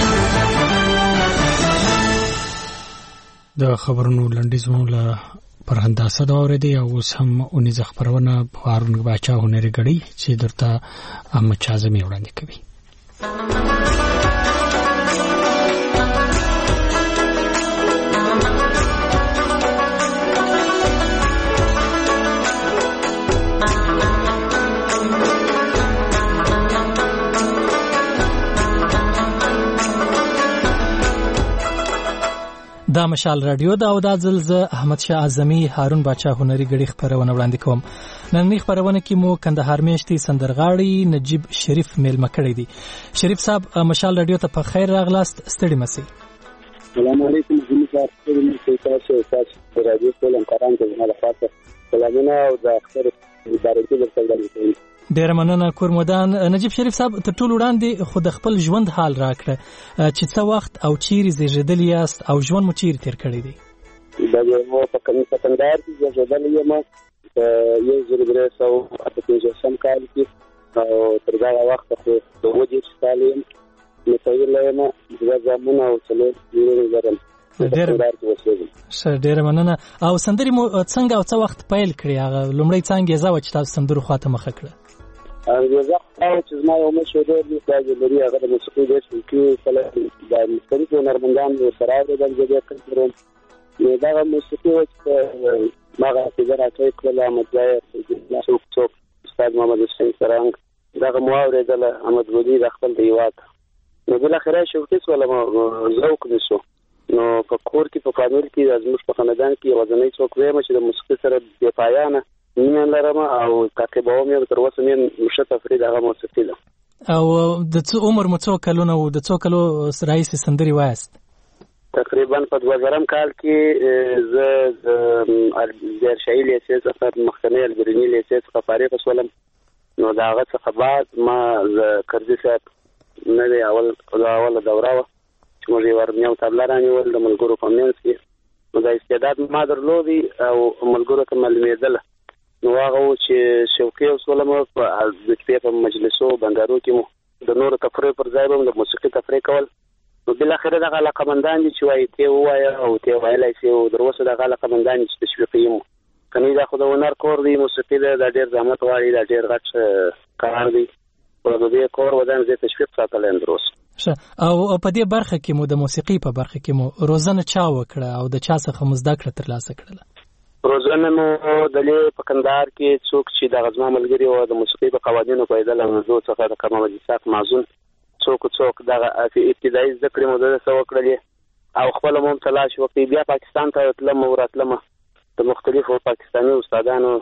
د خبرونو لنډیز مو له پرهنداسه دا اوریدي او اوس هم اونیز خبرونه هارون باچا هنري غړي چې درته هم چازمي وړاندې کوي. دا مشال رادیو دا او دا زلزه احمد شاه اعظمي هارون باچا هنري غړي خبرونه وړاندې کوم. نن خبرونه کې مو کندهار میشتي سندرغاړي نجیب شریف میلمه کړی دي. شریف صاحب مشال رادیو ته په خیر راغلاست. ستړي مسئ. السلام علیکم جناب ستړي تاسو تاسو رادیو ټول همکاران ته زما لخوا سلامونه او د اختر مبارکي درته وایم. ډیر مننه کورمدان. نجیب شریف صاحب ته ټول وړاندې خود خپل ژوند حال راکړه چې څه وخت او چیرې زیږیدلی یاست او ژوند مو چیرې تیر کړی دی؟ دا مو په کندهار کې زیږیدلی یم په یو زر درې سوه اته پنځوسم کال کې او تر هغه وخته خو د اووه دېرش کاله یم. متویلی یم دوه زامن او څلور لورې لرم. ډېره مننه. او سندرې مو څنګه او څه وخت پیل کړې؟ هغه لومړی څه انګېزه وه چې تاسو سندرو خواته مخه کړه؟ انګېزه خو چې زما یو مشر ډېر لوی لري هغه د موسیقي ډېر شوقي کله د مختلفو هنرمندانو سره اورېدل زه ډېر کوم. نو دغه موسیقي وه چې ما هغه حافظه راکړې کړله احمد ظاهر څوک څوک استاد محمد حسین سرنګ دغه مو اورېدله احمد ولي د خپل د هېواد. نو بالاخره شوقي شولم ذوق مې شو. نو په کور کې په فامیل کې زموږ په خاندان کې یوازینی څوک ویم چې د موسیقي سره بې پایانه مینه لرم او تعقیبوم یې تر اوسه مې ښه تفریح دغه موسیقي ده. او د څو عمر مو څو کلونه و د څو کلو راهیسې سندرې وایاست؟ تقریبا په دوه زرم کال کې زه د دیرشایي لیسې څخه مخکنۍ البرني لیسې څخه فارغ شولم. نو د هغه څخه بعد ما د کرزي صاحب نوې اول اوله دوره وه چې موږ یې ورنیو تبله رانیول د ملګرو په منځ کې. نو دا استعداد ما درلودی او ملګرو ته معلومېدله. نو هغه و چې شوقي وشولم په د شپې په مجلسو بنګارو کې مو د نورو تفریح پر ځای به د موسیقي تفریح کول. نو بالاخره دغه علاقمندان دي چې وایي تی ووایه او تی ویلی شي او در اوسه دغه علاقمندان دي چې تشویقي مو کنی دا خو د هنر کور دی. موسیقي ده دا ډېر زحمت غواړي دا ډېر غټ کار دی. او د دې کور ودان زه تشویق ساتلی یم در اوسه. او په دې برخه کې مو د موسیقي په برخه کې مو روزنه چا وکړه او د چا څخه مو زده کړه ترلاسه کړله؟ روزنه مو دلې په کندهار کې څوک چې دغه زما ملګري وو د موسیقي په قوانینو پوهېدل او زه څخه د کمال اسحاق معزون څوک څوک دغه ابتدایي زده کړې مو د څه وکړلې او خپله مو هم تلاش وکړې. بیا پاکستان ته تلم او راتلم د مختلفو پاکستاني استادانو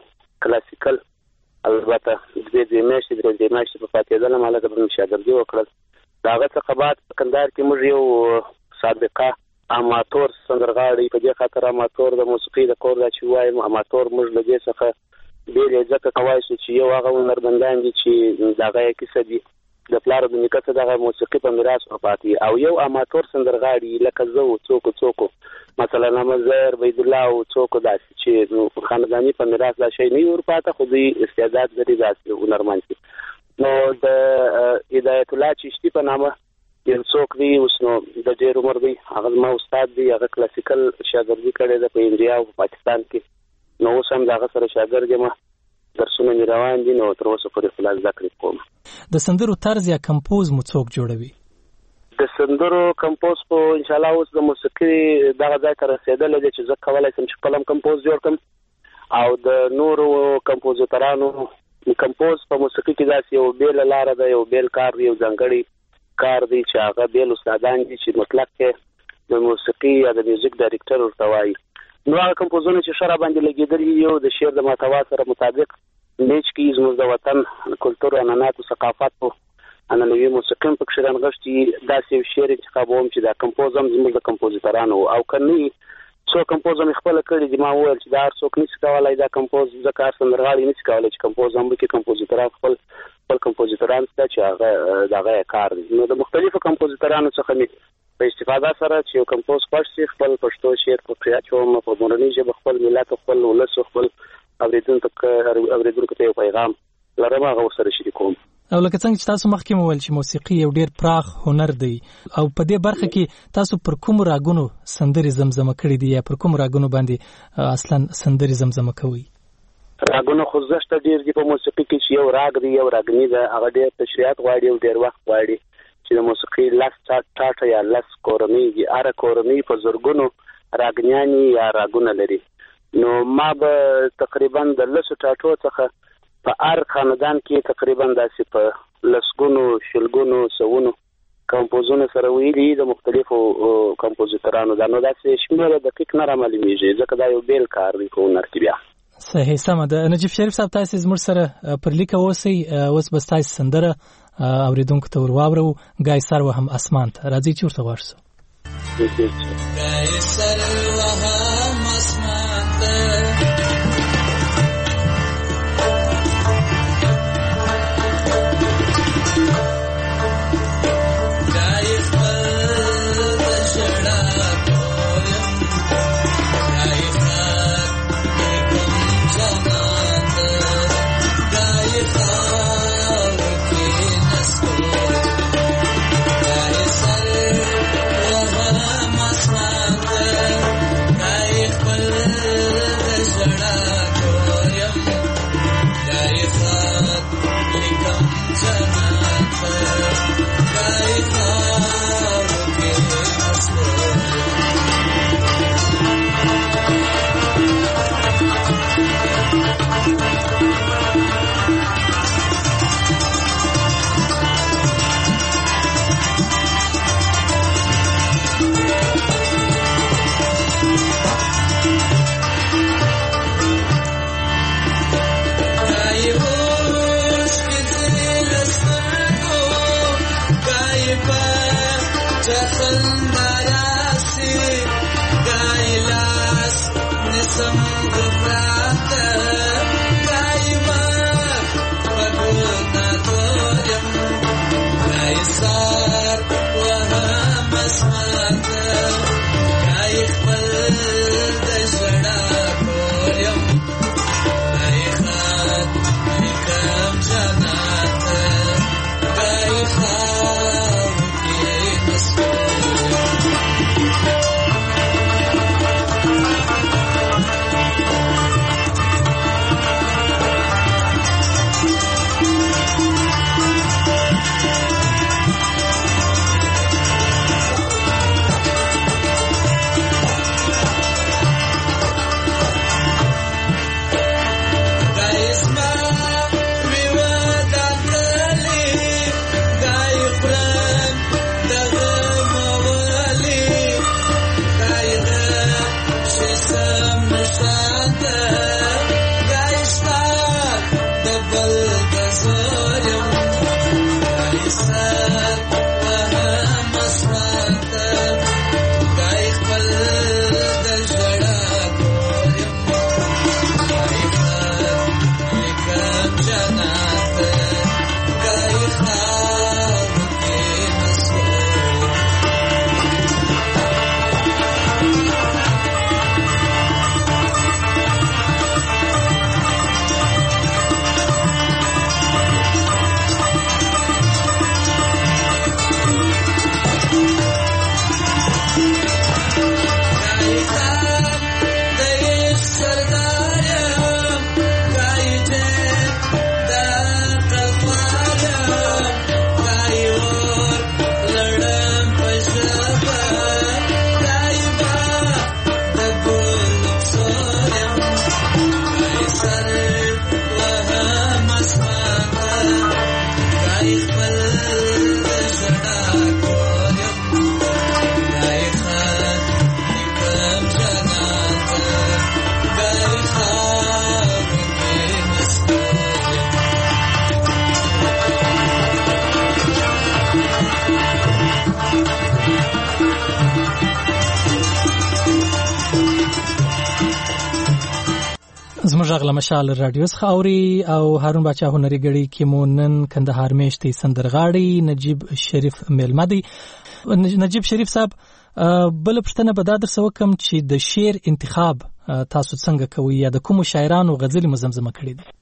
کلاسیکل البته دوې درې میاشتې درې درې میاشتې په پاتېدلم هلته به مې شاګردي وکړل. داغه څخه بعد کندهار کې موږ یو سابقه اماتور سندرغاړي په دې خاطر اماتور د موسیقي د کور د چوي اماتور موږ له دې څخه ډېر ځکه کوي چې یو هغه هنرمندان دي چې دغه کیسه دي د پلار د نیکه دغه موسیقي په میراث ورپاتې او یو اماتور سندرغاړي لکه زه او څوک څوک مثلا نمزر بيد الله او څوک داسې چې خاندانی په میراث لا شي نه ورپاته خو دې استعداد لري داسې هنرمند نو د هدایت الله چشتي په نامه یو څوک دی اوس نو د ډېر عمر دی هغه ما استاد دی هغه کلاسیکل شاګردي کړې ده په انډیا او پاکستان کې نو اوس هم دغه سره شاګرد یم درسونه مې روان دي نو تر اوسه پورې خلاص ذکر کوم د سندرو طرز یا کمپوز مو څوک جوړوي د سندرو کمپوز په ان شاء الله اوس د موسیقي دغه ځای ته رسیدل دي چې زه کولای شم چې خپل کمپوز جوړ کړم او د نورو کمپوزیتورانو کمپوز په موسیقي کې داسې یو بیل لار ده یو بیل کار دی یو ځانګړی کار دی چې هغه بیل استادان دي چې مطلق کې د موسیقي یا د میوزیک ډایرکټر ورته وایي نو هغه کمپوزونه چې شرع باندې لګېدلي یو د شعر د محتوا سره مطابق نیچ کې زموږ د وطن کلتور عنعنات او ثقافت په عنعنوي موسیقي په کښې رانغښتي داسې یو شعر انتخابوم چې دا کمپوز هم زموږ د کمپوزیترانو او که نه څو کمپوز هم خپله کړي دي ما وویل چې دا هر څوک نشي کولی دا کمپوز ځکه هر سندرغاړي نشي کولی چې کمپوز هم وکړي کمپوزیتران خپل خپل کمپوزیتران شته چې هغه د هغه یې کار دی نو د مختلفو کمپوزیترانو څخه مې په استفاده سره چې یو کمپوز خوښ شي خپل پښتو شعر په کښې اچوم په مورنۍ ژبه خپل ملت خپل ولس خپل اورېدونکو ته یو پیغام لرم هغه ورسره شریکوم او لکه څنګه چې تاسو مخکې مو ویل چې موسیقي یو ډېر پراخ هنر دی او په دې برخه کې تاسو پر کومو راګونو سندرې زمزمه کړي دي یا پر کومو راګونو باندې اصلا سندرې زمزمه کوي راګونو خو زه شته ډېر دي په موسیقي کې چې یو راګ دی یو راګني ده هغه ډېر تشریحات غواړي او ډېر وخت غواړي چې د موسیقي لس ټاټه یا لس کورنۍ دي هره کورنۍ په زرګونو راګنیانې یا راګونه لري نو ما به تقریبا د لسو ټاټو څخه په هر خاندان کې تقریبا داسې په لسګونو شلګونو سوونو کمپوزونه سره ویلي د مختلفو کمپوزیترانو دا نو داسې شمېره دقیق نه رامعلومېږي ځکه دا یو بیل کار دی په هنر کې بیا صحیح سمه ده نجیب شریف صاحب تاسې زموږ سره پر لیکه اوسئ اوس به ستاسې سندره اورېدونکو ته ور واورو ګای سر وهم اسمان ته راځئ چې ورته غوږ شو ګای سر وهم اسمان ته Bal da zorim, Gaisat زموږ غږ له مشال رادیو څخه اوري او هارون باچا هنري ګړي کې مو نن کندهار میشتي سندرغاړي نجیب شریف میلمدي. نجیب شریف صاحب بل پښتنه به دا درسه وکم چې د شعر انتخاب تاسو څنګه کوي یا د کوم شاعرانو غزل مزمزمه کړی دي؟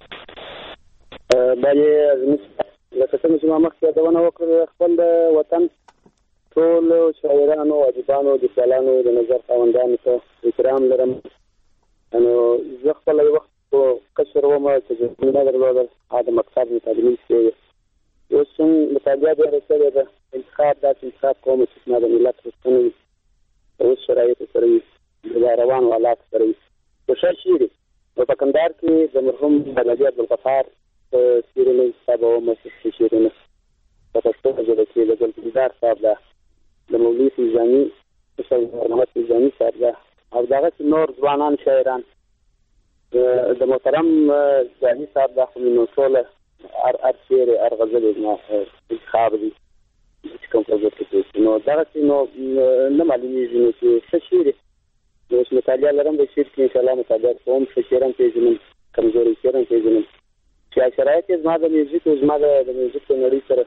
بله لکه څنګه چې ما مخکې یادونه وکړه خپل د وطن ټول شاعرانو ادیبانو لیکوالانو د نظر خاوندانو ته احترام لرم. نو زه خپل یو وخت په کشر وم چې مینه درلوده د مکتب تعلیمي کې اوس هم مطالعه ډېره شوې ده. انتخاب داسې انتخاب کوم چې ما د ملت غوښتنې وي اوس شرایطو سره وي د روانو حالاتو سره وي. د ښه شعر نو په کندهار کې د مرحوم بلدي عبدالغفار په شعرونو حسابوم چې شعرونه په پښتو ژبه کې د ګلګلزار صاحب ده، د مولوي فیضاني استاد محمد فیضاني صاحب ده او دغه نور ځوانان شاعران د محترم جاني صاحب ده. خو نو ټول ار ار شعر ار غزل ما انتخاب دي چې کوم څه کوي نو دغه نو نه معلومیږي نو چې څه شعر نو چې مطالعه لرم د شعر کې انشاءالله مطالعه کوم څه شعران پیژنم کمزوري شعران پیژنم چې شرایط زما د میوزیک او زما د میوزیک په نړۍ سره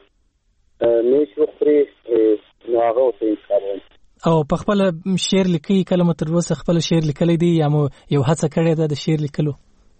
نه شو خوري نو هغه څه انتخابوم. او په خپل شعر لیکي کلمه تر اوسه خپل شعر لیکلی دی یا مو یو هڅه کړې ده د شعر لیکلو؟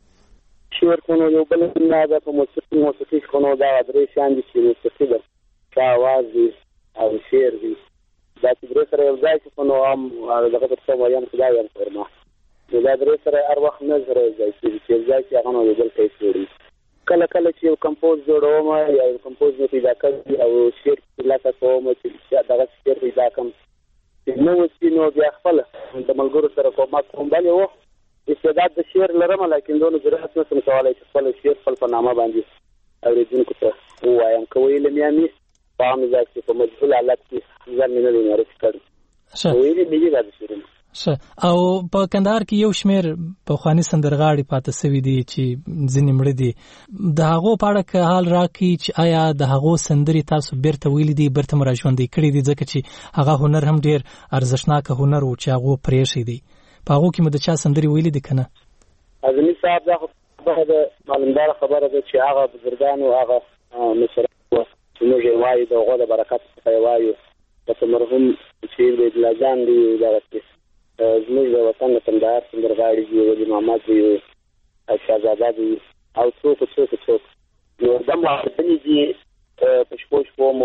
شعر کومو یو بل نه ده په موسیقي موسیقي کومو دا درې شان دي چې موسیقي ده کا आवाज دي او شعر دي دا چې درې سره یو ځای چې کومو هم دغه په څو وایي خدای یې فرما دا درې سره هر وخت نه سره ځای چې ځای چې هغه نو بل څه شعر کله کله چې یو کمپوز جوړوم یا یو کمپوز نه پیدا کړی او شعر لاته کوم چې دغه شعر پیدا کوم نو چې نو بیا خپل د ملګرو سره کومه کوم باندې وو استعداد د شعر لرم لیکن دونه جرأت نشم کولای چې خپل شعر خپل په نامه باندې اوریدونکو ته وایم کوي لمیامي په عام ځای کې په مجبور حالت کې ځان نه لري نو کړی ویلي مې دا شعرونه ښه. او په کندهار کې یو شمیر په خواني سندرغاړي پاتې سوي دي چې ځینې مړه دي د هغو په اړه که حال راکړي چې آیا د هغو سندرې تاسو بیرته ویلي دي بیرته مو راژوندي کړي دي ځکه چې هغه هنر هم ډېر ارزښتناکه هنر و چې هغو پرېښی دی په هغو کې مو د چا سندرې ویلي دي که نه؟ اعظمي صاحب دا خبره ده معلومداره خبره ده چې هغه بزرګانو هغه مشران چې موږ یې وایو د هغو د برکت څخه یې وایو لکه مرحوم چې عبدالله جان دی دغه زموږ د وطن د کندهار سندرغاړي دي ولي محمد دی او شهزاده دی او څوک څوک څوک نو دا معلومې دي په شپو شپو مو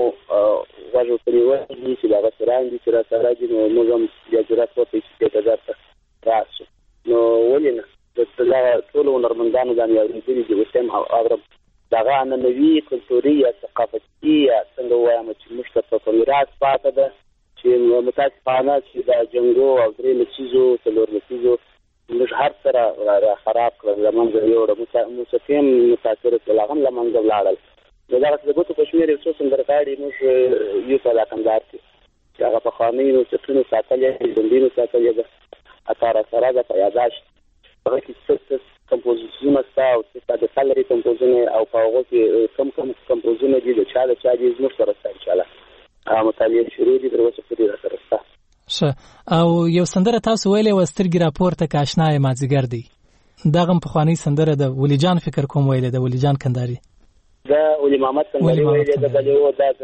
غږ پرېوځي دي چې دغه سران دي چې را سره دي نو موږ هم بیا جرأت وکړو چې دې ته درته راشو نو ولې نه د دغه ټولو هنرمندانو دا مې اورېدلي دي اوس هم اورم دغه عنعنوي کلتوري یا ثقافتي یا څنګه ووایم چې موږ ته په میراث پاته ده چې متاسفانه چې دا جنګو او درې لسیزو څلور لسیزو موږ هر سره را خراب کړل له منځه یوړه موسیقي هم متاثره کړل هغه هم له منځه ولاړل نو دغسې د ګوتو په شمېر یو څو سندرغاړي موږ یو په دا کندهار کې چې هغه پخواني موسیقینو ساتلې ژوندینو ساتلې ده اتاره سره ده په یاداشت هغه کې څه څه کمپوزیشنونه شته او څه د سال لري کمپوزونه او په هغو کې کم کم کمپوزونه دي د چا د چا دي زموږ سره شته انشاءالله مطالعه شروع دي تر اوسه پورې راسره شته. ښه. او یو سندره تاسو ویلې وه سترګې راپورته که اشنا یې مازدیګر دی دغه هم پخوانۍ سندره د ولی جان فکر کوم ویلې د ولی جان کندهاري دا ولی محمد کندهاري ویلې ده بلې و دا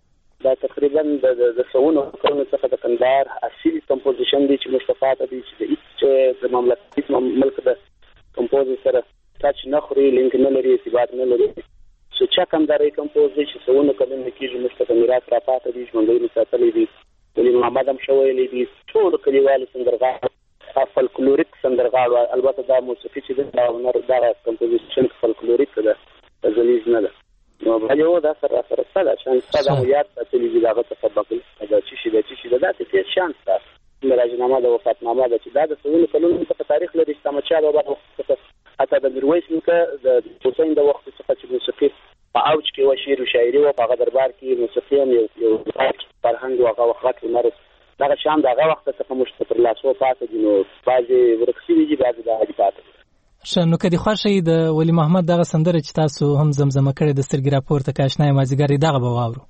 دا تقریبا د سوونو کلونو څخه د کندهار اصلي کمپوزیشن دی چې مصطفی ته دی چې د مملکت ملک د کمپوزر سره ټچ نه خوري لینک نه لري ارتباط نه لري سوچا کندهاري کمپوز دی چې سوونو کلونو کېږي موږ ته میراث راپاته دي ژوندی مو ساتلی دي ولی محمد هم ښه ویلی دي ټولو کلیوالو سندرغاړو فلکلوریک سندرغاړو البته دا موسیقي چې ده هنر دغه کمپوزیشن فلکلوریک ده غزلیز نه ده نو بلې و دا سره سره شته ده شان شته دا مو یاد ساتلي دي د هغه څخه بقل دا چې شي ده چې شي ده دا څه شان شته مراجنامه ده وفاتنامه ده چې دا د سوونو کلونو څخه تاریخ لري چې احمدشاه بابا د وخت څخه حتی د میرویس نیکه د حسین د وخت څخه چې موسیقي په اوج کې و شعر و شاعري و په هغه دربار کې موسیقي هم یو یو فرهنګ و هغه وخت هنر دغه شان د هغه وخت څخه موږ ته تر لاسو پاتې دي نو بعضې ورک شوي دي بعضې د هغې پاتې دي. ښه. نو که دې خوښه وي د ولی محمد دغه سندره چې تاسو هم زمزمه کړې د سترګې راپورته که اشنا یې مازدیګر دغه به واورو.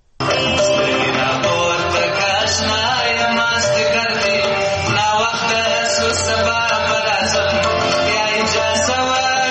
سبا پر اعظم یا اجازه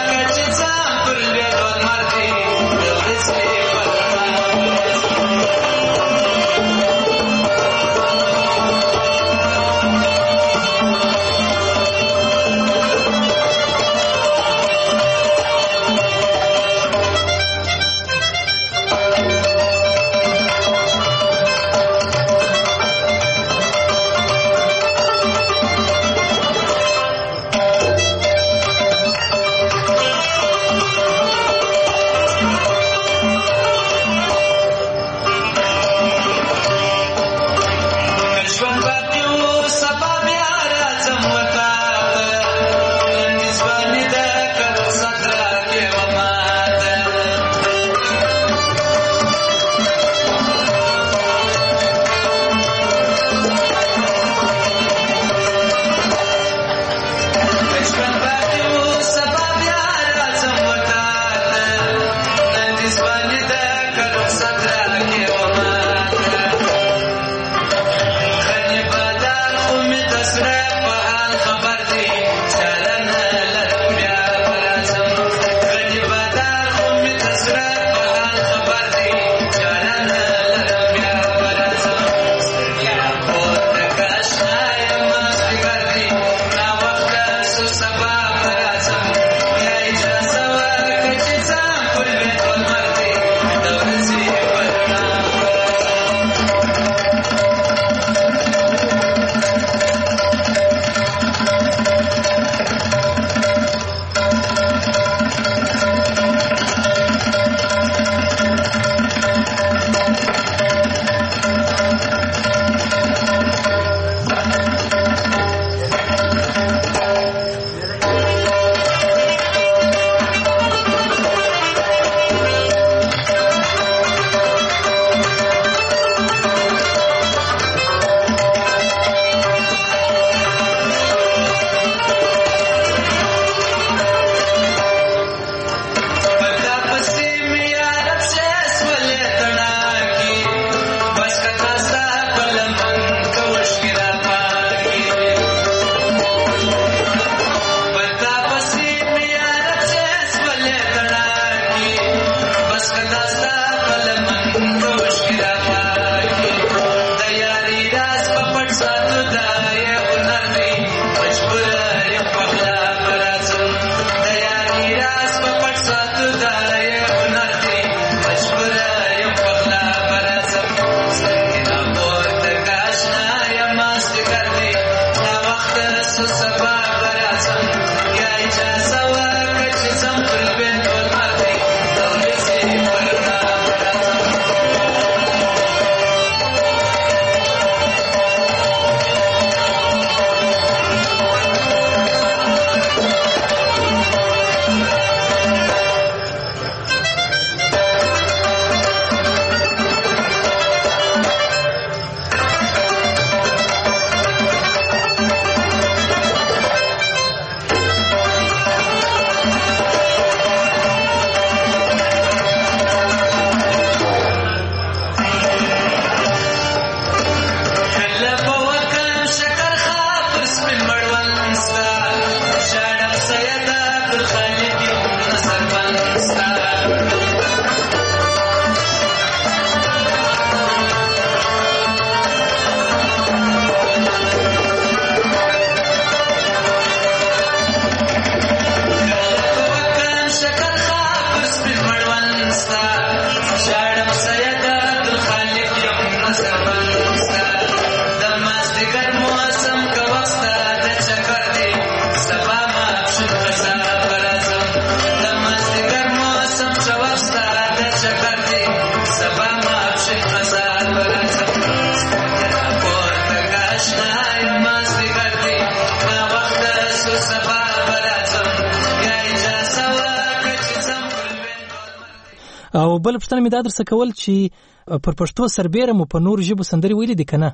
او بل پښتنه مې دا درڅ کول چې پر پښتو سربېره مو په نور ژبو سندري ویلي دي کنه؟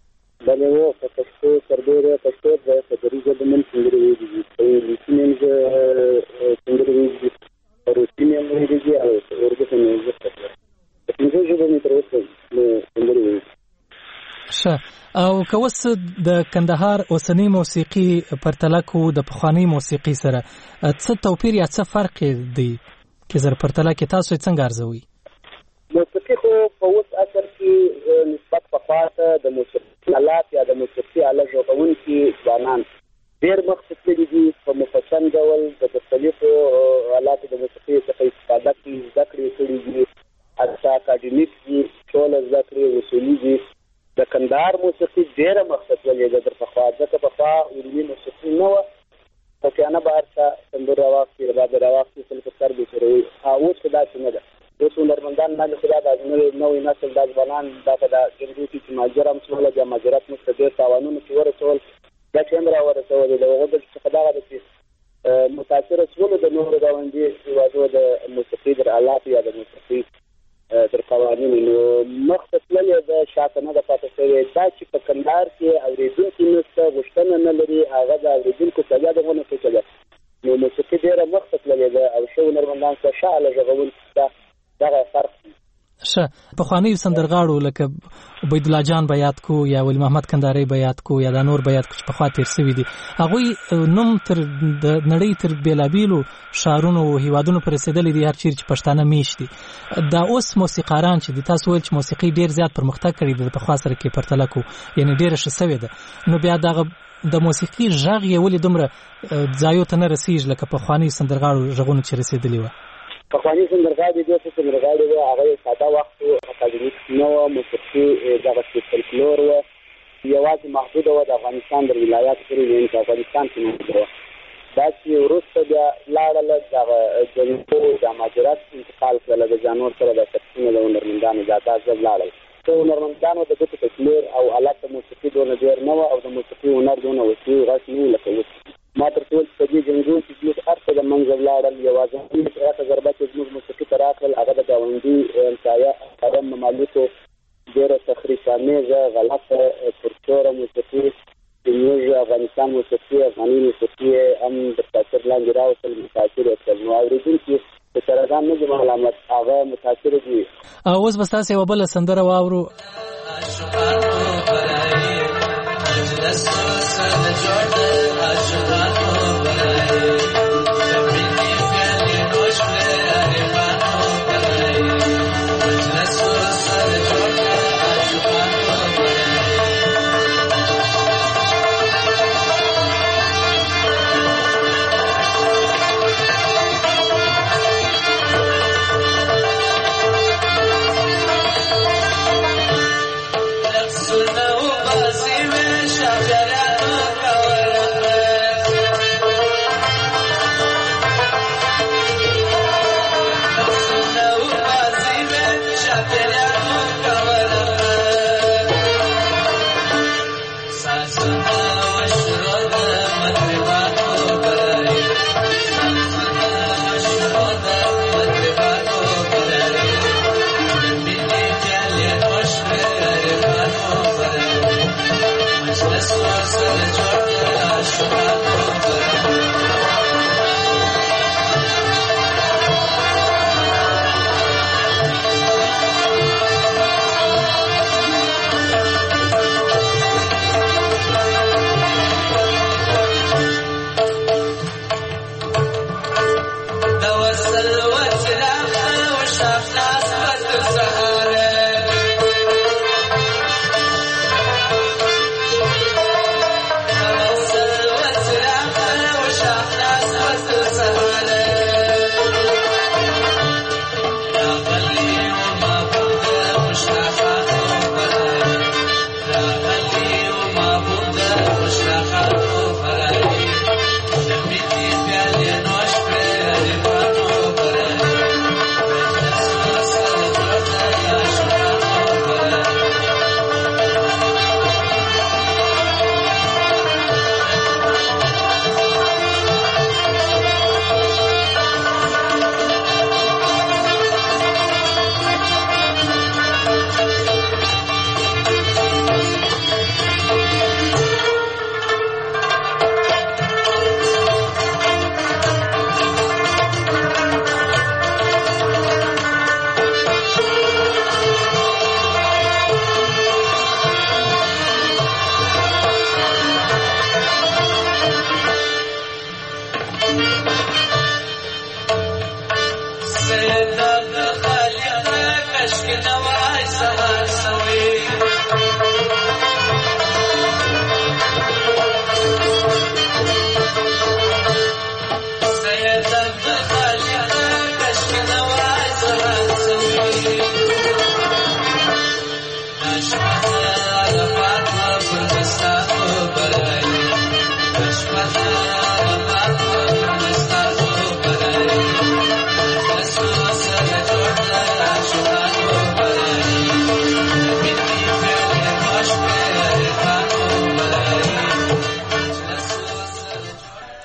بله و په پښتو سربېره پښتو د خبري ژبه من سندري ویلي دي، په انګلیسي مې سندري ویلي دي، په روسي مې ویلي دي او په اردو مې ویلي دي. په پنځو ژبو مې تر اوسه سندري ویلي دي. ښه او که اوس د کندهار اوسنی موسیقي پرتله کوو د پخوانۍ موسیقي سره څه توپیر یا څه فرق دی که زر پرتله کې تاسو څنګه ارزوئ؟ موسیقي خو په اوس عصر کې نسبت پخوا ته د موسیقي آلات یا د موسیقي آله ژغورونکي ځوانان ډېر مخکې تللي دي. په مفصل ډول د مختلفو آلاتو د موسیقي څخه استفاده کوي، زده کړې کړي دي، حتی اکاډمیک دي، ټوله زده کړې اصولي دي. د کندهار موسیقي ډېره مخکې تللې ده تر پخوا، ځکه پخوا علمي موسیقي نه وه. صوفیانه بهر ته سندرې راواخلي، رباب راواخلي، خلکو سر به شروي. اوس خو داسې نه ده. اوس هنرمندان باندې خو دا د نوی نسل دا ځوانان دا په دا جنګو کې چې مهاجر هم شول، بیا مهاجرت موږ ته ډېر تاوانونه چې ورسول، دا چې هم راورسولې د هغو څخه دغه ده چې متاثره شولو د نورو ګاونډي هېوادونو د موسیقي در آلاتو یا د موسیقي در قوانینو. نو مخته تللې ده، شاته نه ده پاتې شوې. دا چې په کندهار کې اورېدونکي نشته، غوښتنه نه لري، هغه د اورېدونکو سویا دغه نه څه ده. نو موسیقي ډېره مخته تللې ده او ښه هنرمندان څه ښه آله ږغوونکي ده، دغه فرق دی. ښه پخوانیو سندرغاړو لکه عبیدالله جان به یاد کو یا ولی محمد کندهاري به یاد کو یا دا نور به یاد کو چې پخوا تېر سوي دي، هغوی نوم تر د نړۍ تر بېلابېلو ښارونو او هېوادونو پورې رسېدلي دي، هر چیرې چې پښتانه میشت دي. دا اوس موسیقاران چې دي، تاسو ویل چې موسیقي ډېر زیات پرمختګ کړی دی د پخوا سره کې پرتله کو، یعنې ډېره ښه سوې ده. نو بیا دغه د موسیقي غږ یې ولې دومره ځایو ته نه رسېږي لکه پخوانیو سندرغاړو غږونو چې رسېدلي وه؟ پخواني سندرغاړي دي چې سندرغاړي وو هغه ساده وخت و، اکاډمیک نه وه، موسیقي دغسې فلکلور وه، یوازې محدوده وه د افغانستان د ولایاتو پورې، یعنې په افغانستان کې محدوده وه. دا چې وروسته بیا لاړله دغه جنګو د مهاجرت انتقال کړله د جانور سره د شخصونه د هنرمندانو دا دا ځل لاړل. څو هنرمندانو د ګوتو فلکلور او آلات د موسیقي دونه ډېر نه وه او د موسیقي هنر دونه وسیع غږ نه و لکه اوس. ما تر ټول په دې جنګونو کې زموږ هر څه د منځه ولاړل. یوازې هغه تجربه چې زموږ موسیقي ته راغلل هغه د ګاونډي همسایه قدم ممالکو ډېره تخریصامیزه غلطه پرچوره موسیقي زموږ افغانستان موسیقي افغاني موسیقي هم د تاثیر لاندې راوستل، متاثر یې کړل. نو اورېدونکي په سرګان نه دي ملامت، هغه متاثره دي. اوس به ستاسې یوه بله سندره واورو.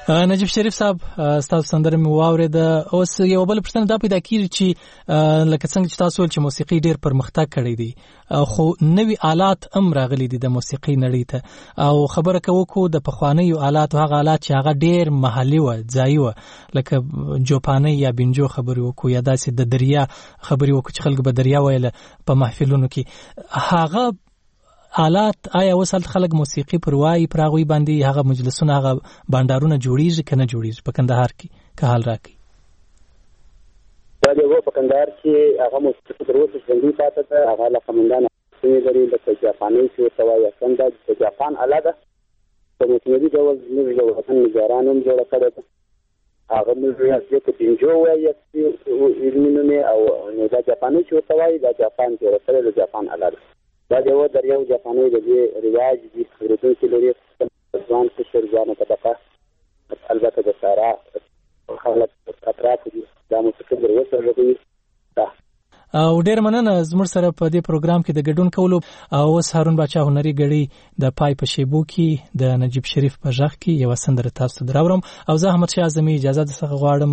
نجیب شریف صاحب تاسو سندره مې واورېده. اوس یو بل پوښتنه دا پیدا کیږي چې لکه څنګه چې تاسو ول چې موسیقي ډیر پرمختګ کړی دی خو نوي آلات هم راغلي دي د موسیقي نړۍ ته او خبره کوو کو د پخوانیو آلات او هغه آلات چې هغه ډیر محلي و ځایي و لکه جوپانی یا بنجو خبرې وکړو یا داسې د دریا خبرې وکړو چې خلک به دریا ویل په محفلونو کې هغه آلات آیا وسل خلک موسیقي پروای پراغوي باندې هغه مجلسونه هغه بانډارونه جوړیږي کنه جوړیږي په کندهار کې که حال راکړي دا یو په کندهار کې هغه موسیقي دروته څنګه پاتې ده هغه له قومندان سیمې لري د جاپاني چې توای څنګه د جاپان آلاده په متنوي ډول موږ د وطن نگرانوم جوړ کړو هغه موږ یې چې بنجو وایي چې علمي او د جاپاني چې توای د جاپان جوړ کړو د جاپان آلاده دا یو دریاو جاپاني د رواج دي خبرتون کې لري ځوان څه شرګانه طبقه البته د سارا خلک اطراف دي دا موسیقي دروته لري او ډیر مننه زموږ سره په دې پروګرام کې د ګډون کولو او اوس هارون باچا هنري غړي د پای په شیبو کې د نجیب شریف په ژغ کې یو سندره تاسو دراورم او زه احمد شاه اعظمي اجازه څخه غواړم.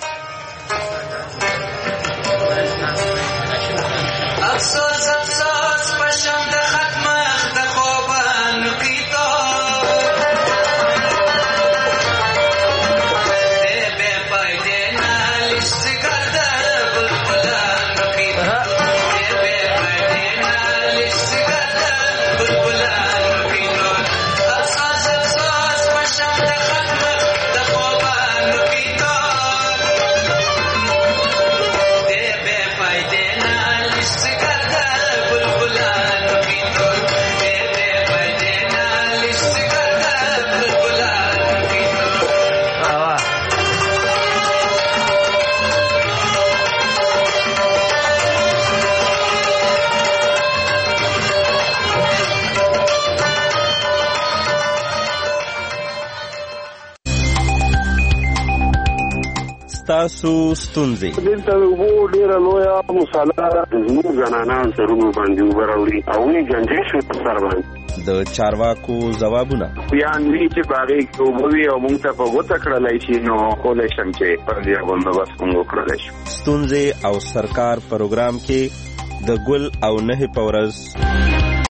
تاسو ستونزې دلته وو ډیره لویه مصالحه زموږ زنانان سرونو باندې وراوړي او یې ګنجې شو په سر باندې د چارواکو ځوابونه بیان وی چې باغې کوموي او موږ ته په غوته کړلای شي نو کولای شم چې پر دې باندې بس کوم وکړلای شي. ستونزې او سرکار پروګرام کې د ګل او نه پورز